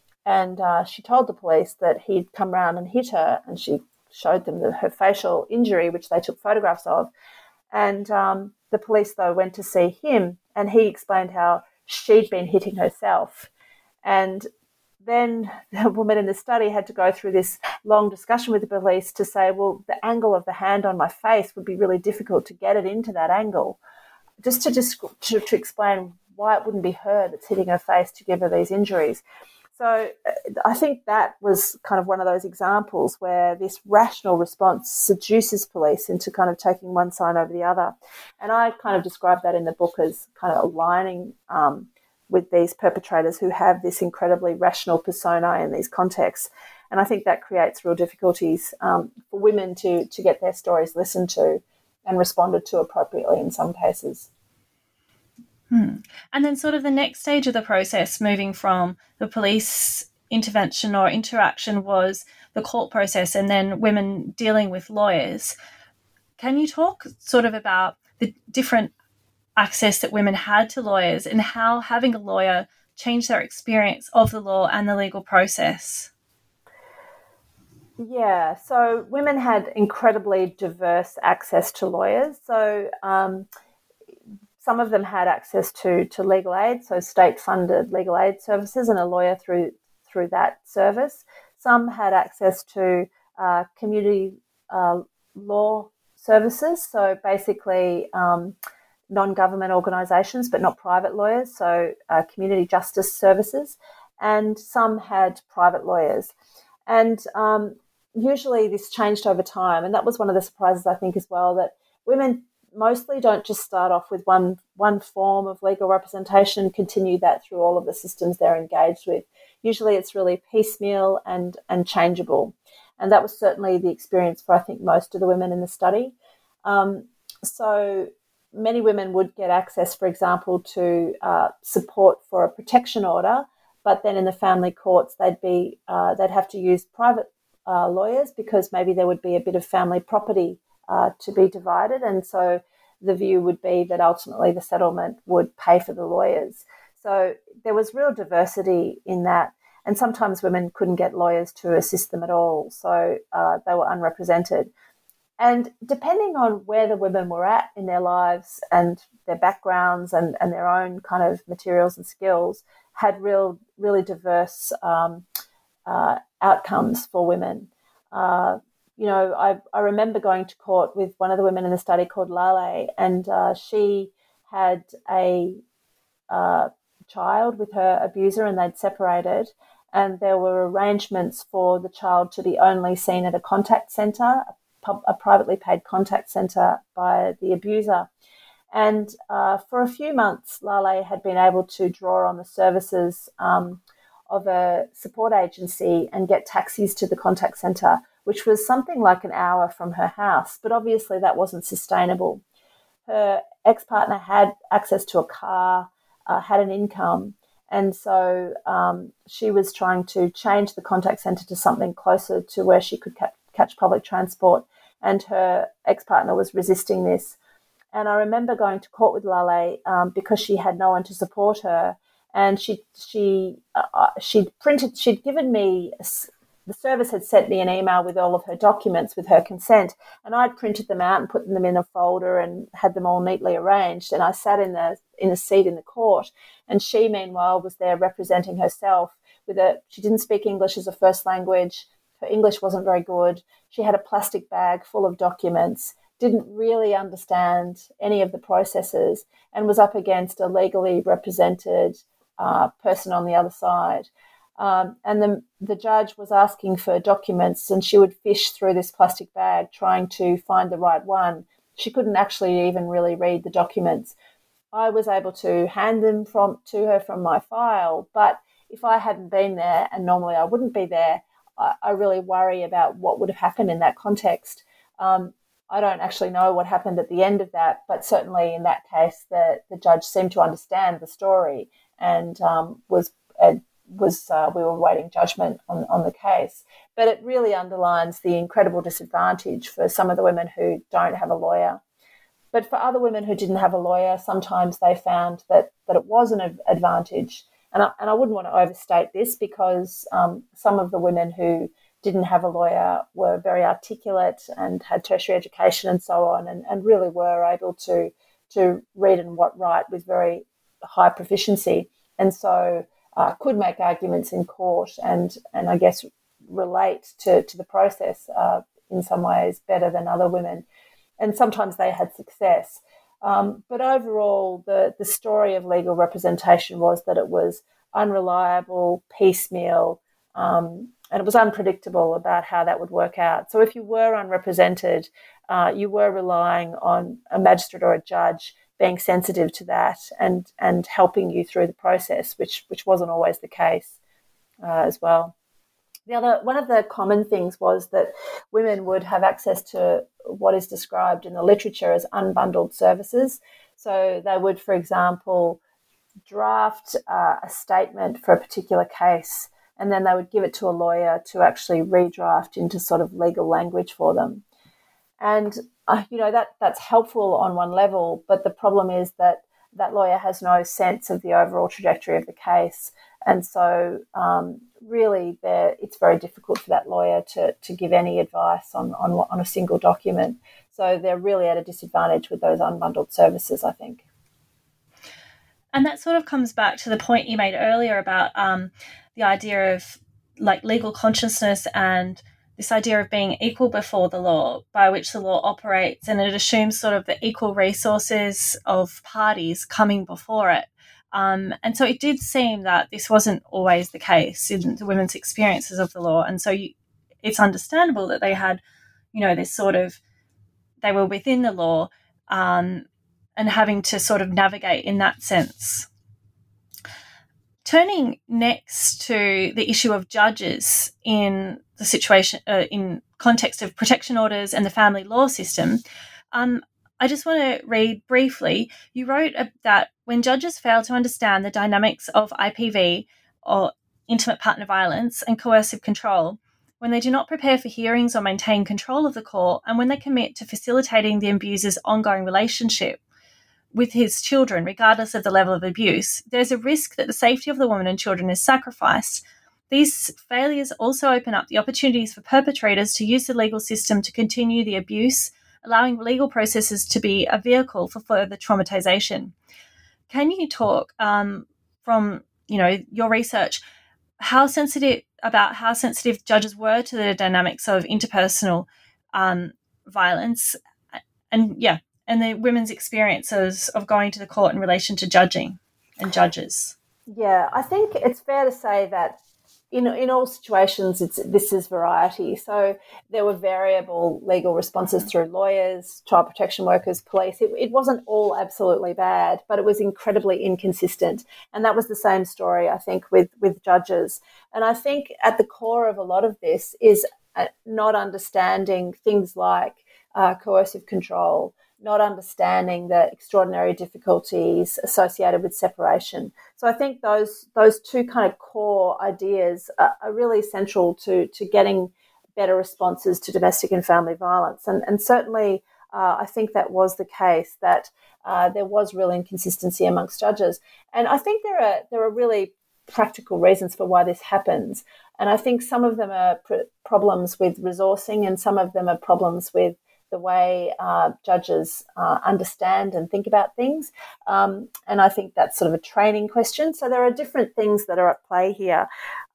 And she told the police that he'd come round and hit her, and she showed them her facial injury, which they took photographs of. And the police, though, went to see him, and he explained how she'd been hitting herself. And then the woman in the study had to go through this long discussion with the police to say, well, the angle of the hand on my face would be really difficult to get it into that angle, just to explain why it wouldn't be her that's hitting her face to give her these injuries. So I think that was kind of one of those examples where this rational response seduces police into kind of taking one side over the other. And I kind of describe that in the book as kind of aligning with these perpetrators who have this incredibly rational persona in these contexts. And I think that creates real difficulties for women to get their stories listened to and responded to appropriately in some cases. And then sort of the next stage of the process, moving from the police intervention or interaction, was the court process and then women dealing with lawyers. Can you talk sort of about the different access that women had to lawyers and how having a lawyer changed their experience of the law and the legal process? Yeah, so women had incredibly diverse access to lawyers. So some of them had access to legal aid, so state-funded legal aid services and a lawyer through that service. Some had access to community law services, so basically non-government organisations but not private lawyers, so community justice services, and some had private lawyers. And usually this changed over time, and that was one of the surprises, I think, as well, that women mostly don't just start off with one form of legal representation and continue that through all of the systems they're engaged with. Usually it's really piecemeal and changeable. And that was certainly the experience for, I think, most of the women in the study. So many women would get access, for example, to support for a protection order, but then in the family courts they'd have to use private lawyers because maybe there would be a bit of family property to be divided, and so the view would be that ultimately the settlement would pay for the lawyers. So there was real diversity in that, and sometimes women couldn't get lawyers to assist them at all, so they were unrepresented. And depending on where the women were at in their lives and their backgrounds and their own kind of materials and skills, had really diverse outcomes for women. I remember going to court with one of the women in the study called Lale, and she had a child with her abuser, and they'd separated, and there were arrangements for the child to be only seen at a contact centre, a privately paid contact centre by the abuser. And for a few months, Lale had been able to draw on the services of a support agency and get taxis to the contact centre, which was something like an hour from her house. But obviously that wasn't sustainable. Her ex-partner had access to a car, had an income, and so she was trying to change the contact centre to something closer to where she could catch public transport, and her ex-partner was resisting this. And I remember going to court with Lale because she had no one to support her, and she'd given me, the service had sent me an email with all of her documents with her consent, and I'd printed them out and put them in a folder and had them all neatly arranged. And I sat in a seat in the court, and she, meanwhile, was there representing herself she didn't speak English as a first language. Her English wasn't very good. She had a plastic bag full of documents, didn't really understand any of the processes, and was up against a legally represented person on the other side. And the judge was asking for documents, and she would fish through this plastic bag trying to find the right one. She couldn't actually even really read the documents. I was able to hand them to her from my file, but if I hadn't been there, and normally I wouldn't be there, I really worry about what would have happened in that context. I don't actually know what happened at the end of that, but certainly in that case, the judge seemed to understand the story and we were awaiting judgment on the case. But it really underlines the incredible disadvantage for some of the women who don't have a lawyer. But for other women who didn't have a lawyer, sometimes they found that it was an advantage. And I wouldn't want to overstate this because some of the women who didn't have a lawyer were very articulate and had tertiary education and so on, and really were able to read and write with very high proficiency, and so could make arguments in court and I guess relate to the process in some ways better than other women. And sometimes they had success. But overall, the story of legal representation was that it was unreliable, piecemeal, and it was unpredictable about how that would work out. So if you were unrepresented, you were relying on a magistrate or a judge being sensitive to that and helping you through the process, which wasn't always the case as well. One of the common things was that women would have access to what is described in the literature as unbundled services. So they would, for example, draft a statement for a particular case, and then they would give it to a lawyer to actually redraft into sort of legal language for them. And, that's helpful on one level, but the problem is that lawyer has no sense of the overall trajectory of the case. And so really it's very difficult for that lawyer to give any advice on a single document. So they're really at a disadvantage with those unbundled services, I think. And that sort of comes back to the point you made earlier about the idea of like legal consciousness and this idea of being equal before the law, by which the law operates, and it assumes sort of the equal resources of parties coming before it. And so it did seem that this wasn't always the case in the women's experiences of the law. And so it's understandable that they had, this sort of, they were within the law and having to sort of navigate in that sense. Turning next to the issue of judges in the situation, in context of protection orders and the family law system, I just want to read briefly. You wrote that when judges fail to understand the dynamics of IPV or intimate partner violence and coercive control, when they do not prepare for hearings or maintain control of the court, and when they commit to facilitating the abuser's ongoing relationship with his children, regardless of the level of abuse, there's a risk that the safety of the woman and children is sacrificed. These failures also open up the opportunities for perpetrators to use the legal system to continue the abuse, allowing legal processes to be a vehicle for further traumatization. Can you talk from your research how sensitive judges were to the dynamics of interpersonal violence and the women's experiences of going to the court in relation to judging and judges? Yeah, I think it's fair to say that in all situations, this is variety. So there were variable legal responses through lawyers, child protection workers, police. It wasn't all absolutely bad, but it was incredibly inconsistent. And that was the same story, I think, with judges. And I think at the core of a lot of this is not understanding things like coercive control, not understanding the extraordinary difficulties associated with separation. So I think those two kind of core ideas are really central to getting better responses to domestic and family violence. And certainly I think that was the case, that there was real inconsistency amongst judges. And I think there are really practical reasons for why this happens. And I think some of them are problems with resourcing, and some of them are problems with the way judges understand and think about things. And I think that's sort of a training question. So there are different things that are at play here.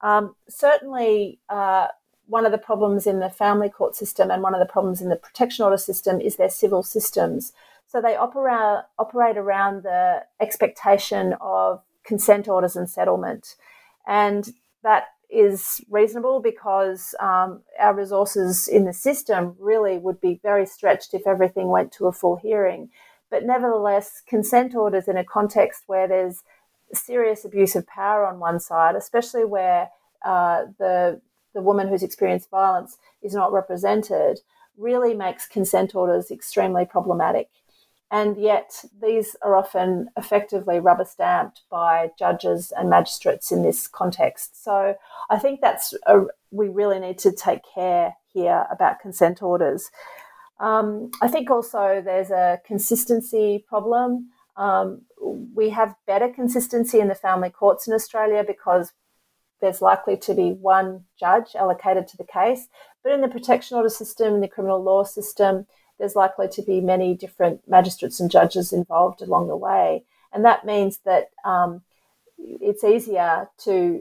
Certainly, one of the problems in the family court system and one of the problems in the protection order system is their civil systems. So they operate around the expectation of consent orders and settlement. And that is reasonable because our resources in the system really would be very stretched if everything went to a full hearing. But nevertheless, consent orders in a context where there's serious abuse of power on one side, especially where the woman who's experienced violence is not represented, really makes consent orders extremely problematic. And yet these are often effectively rubber stamped by judges and magistrates in this context. So I think we really need to take care here about consent orders. I think also there's a consistency problem. We have better consistency in the family courts in Australia because there's likely to be one judge allocated to the case. But in the protection order system, in the criminal law system, there's likely to be many different magistrates and judges involved along the way. And that means that it's easier to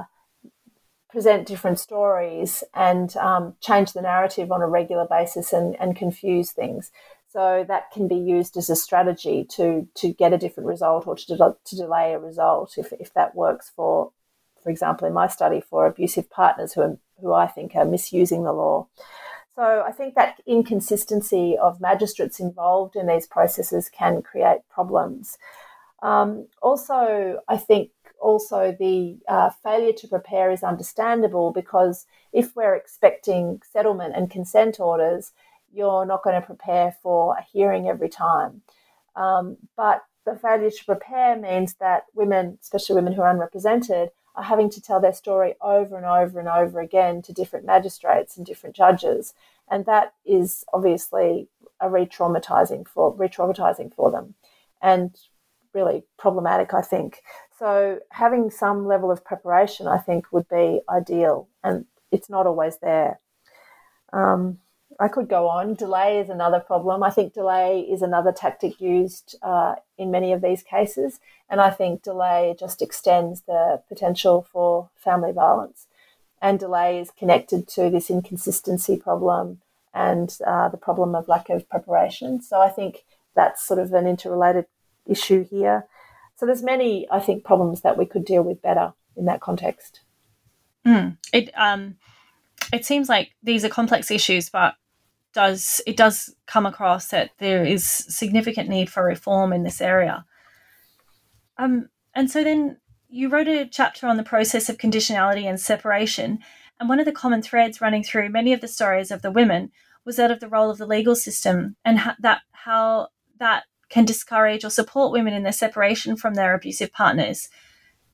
present different stories and change the narrative on a regular basis and confuse things. So that can be used as a strategy to get a different result or to delay a result if that works for example, in my study, for abusive partners who I think are misusing the law. So I think that inconsistency of magistrates involved in these processes can create problems. Also, I think the failure to prepare is understandable because if we're expecting settlement and consent orders, you're not going to prepare for a hearing every time. But the failure to prepare means that women, especially women who are unrepresented, are having to tell their story over and over and over again to different magistrates and different judges. And that is obviously a re-traumatizing for them and really problematic, I think. So having some level of preparation, I think, would be ideal, and it's not always there. I could go on. Delay is another problem. I think delay is another tactic used in many of these cases, and I think delay just extends the potential for family violence. And delay is connected to this inconsistency problem and the problem of lack of preparation. So I think that's sort of an interrelated issue here. So there's many, I think, problems that we could deal with better in that context. It seems like these are complex issues, but it does come across that there is significant need for reform in this area. And so then you wrote a chapter on the process of conditionality and separation, and one of the common threads running through many of the stories of the women was that of the role of the legal system and how that can discourage or support women in their separation from their abusive partners.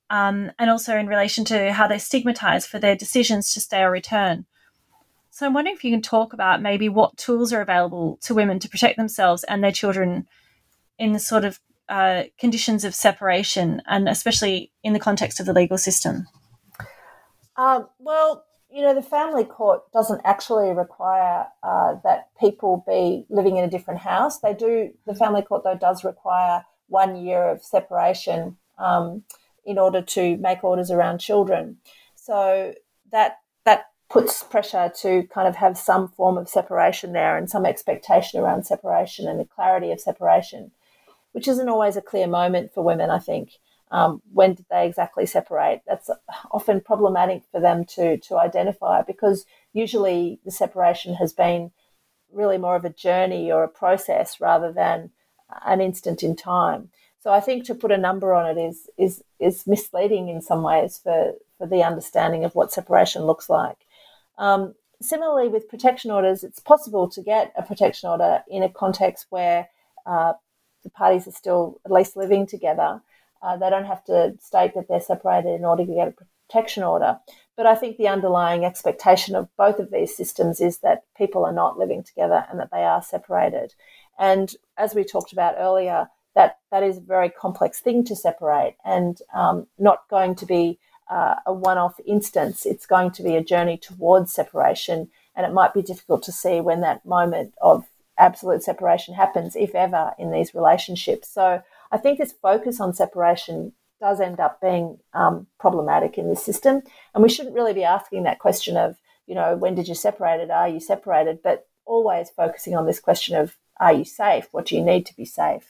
and also in relation to how they're stigmatized for their decisions to stay or return. So I'm wondering if you can talk about maybe what tools are available to women to protect themselves and their children in the sort of conditions of separation, and especially in the context of the legal system. Well, the family court doesn't actually require that people be living in a different house. The family court, though, does require 1 year of separation in order to make orders around children. So that puts pressure to kind of have some form of separation there and some expectation around separation and the clarity of separation, which isn't always a clear moment for women, I think. When did they exactly separate? That's often problematic for them to identify, because usually the separation has been really more of a journey or a process rather than an instant in time. So I think to put a number on it is misleading in some ways for the understanding of what separation looks like. Similarly, with protection orders, it's possible to get a protection order in a context where the parties are still at least living together. They don't have to state that they're separated in order to get a protection order. But I think the underlying expectation of both of these systems is that people are not living together and that they are separated. And as we talked about earlier, that is a very complex thing to separate, and not going to be a one-off instance. It's going to be a journey towards separation, and it might be difficult to see when that moment of absolute separation happens, if ever, in these relationships. So I think this focus on separation does end up being problematic in this system, and we shouldn't really be asking that question of, when did you separate it? Are you separated? But always focusing on this question of, are you safe? What do you need to be safe?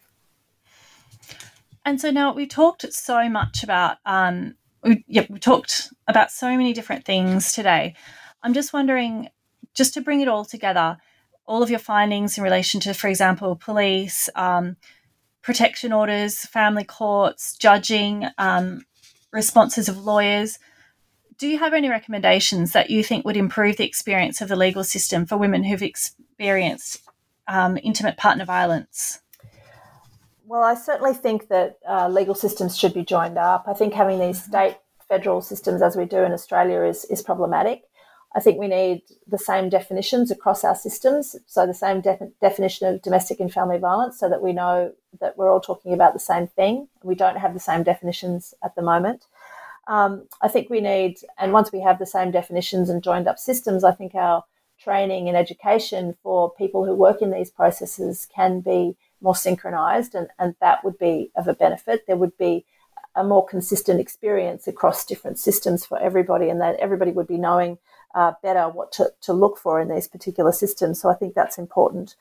And so now we talked so much about, we talked about so many different things today. I'm just wondering, just to bring it all together, all of your findings in relation to, for example, police, protection orders, family courts, judging, responses of lawyers. Do you have any recommendations that you think would improve the experience of the legal system for women who've experienced intimate partner violence? Well, I certainly think that legal systems should be joined up. I think having these state federal systems as we do in Australia is problematic. I think we need the same definitions across our systems, so the same definition of domestic and family violence, so that we know that we're all talking about the same thing. We don't have the same definitions at the moment. I think we need, and once we have the same definitions and joined up systems, I think our training and education for people who work in these processes can be more synchronised, and that would be of a benefit. There would be a more consistent experience across different systems for everybody, and that everybody would be knowing better what to look for in these particular systems. So I think that's important.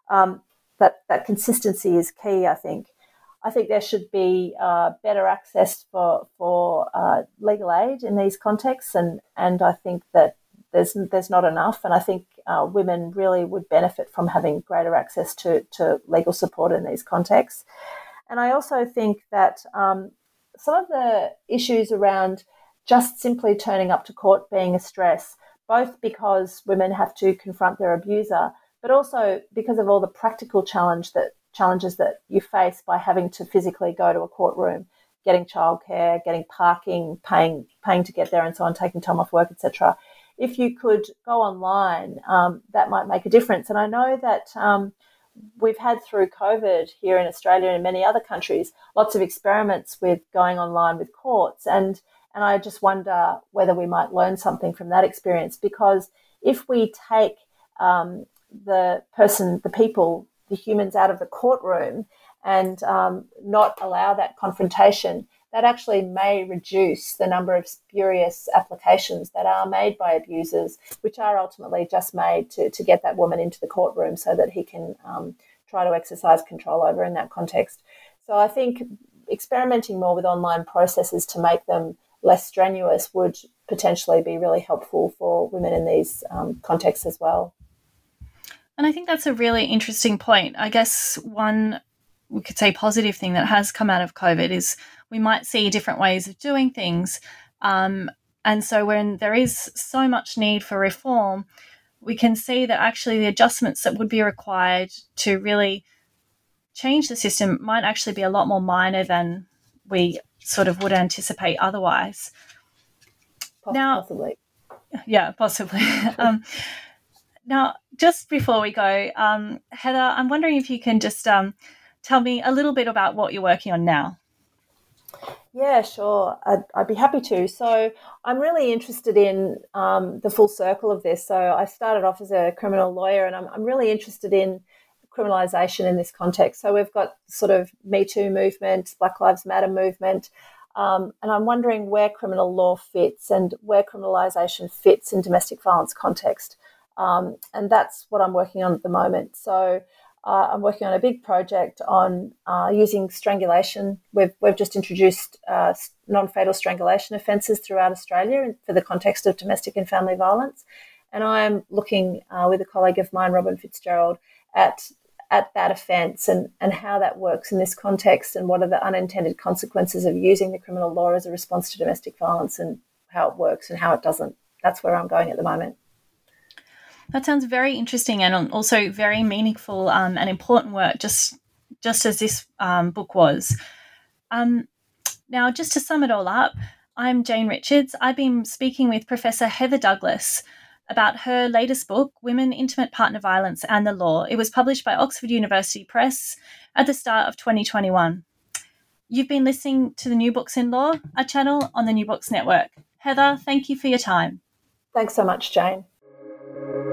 That consistency is key, I think. I think there should be better access for legal aid in these contexts, and I think that there's not enough, and I think women really would benefit from having greater access to legal support in these contexts. And I also think that some of the issues around just simply turning up to court being a stress, both because women have to confront their abuser, but also because of all the practical challenges that you face by having to physically go to a courtroom, getting childcare, getting parking, paying to get there and so on, taking time off work, etc. If you could go online, that might make a difference. And I know that we've had through COVID here in Australia and in many other countries lots of experiments with going online with courts, and I just wonder whether we might learn something from that experience, because if we take the humans out of the courtroom and not allow that confrontation, that actually may reduce the number of spurious applications that are made by abusers, which are ultimately just made to get that woman into the courtroom so that he can try to exercise control over in that context. So I think experimenting more with online processes to make them less strenuous would potentially be really helpful for women in these contexts as well. And I think that's a really interesting point. I guess one, we could say, positive thing that has come out of COVID is we might see different ways of doing things. And so when there is so much need for reform, we can see that actually the adjustments that would be required to really change the system might actually be a lot more minor than we sort of would anticipate otherwise. Possibly. Yeah, possibly. Now, just before we go, Heather, I'm wondering if you can just tell me a little bit about what you're working on now. Yeah, sure. I'd be happy to. So I'm really interested in the full circle of this. So I started off as a criminal lawyer, and I'm really interested in criminalisation in this context. So we've got sort of Me Too movement, Black Lives Matter movement, and I'm wondering where criminal law fits and where criminalisation fits in domestic violence context. And that's what I'm working on at the moment. So I'm working on a big project on using strangulation. We've just introduced non-fatal strangulation offences throughout Australia for the context of domestic and family violence. And I'm looking with a colleague of mine, Robin Fitzgerald, at that offence and how that works in this context, and what are the unintended consequences of using the criminal law as a response to domestic violence, and how it works and how it doesn't. That's where I'm going at the moment. That sounds very interesting and also very meaningful and important work, just as this book was. Now, just to sum it all up, I'm Jane Richards. I've been speaking with Professor Heather Douglas about her latest book, Women, Intimate Partner Violence and the Law. It was published by Oxford University Press at the start of 2021. You've been listening to the New Books in Law, a channel on the New Books Network. Heather, thank you for your time. Thanks so much, Jane.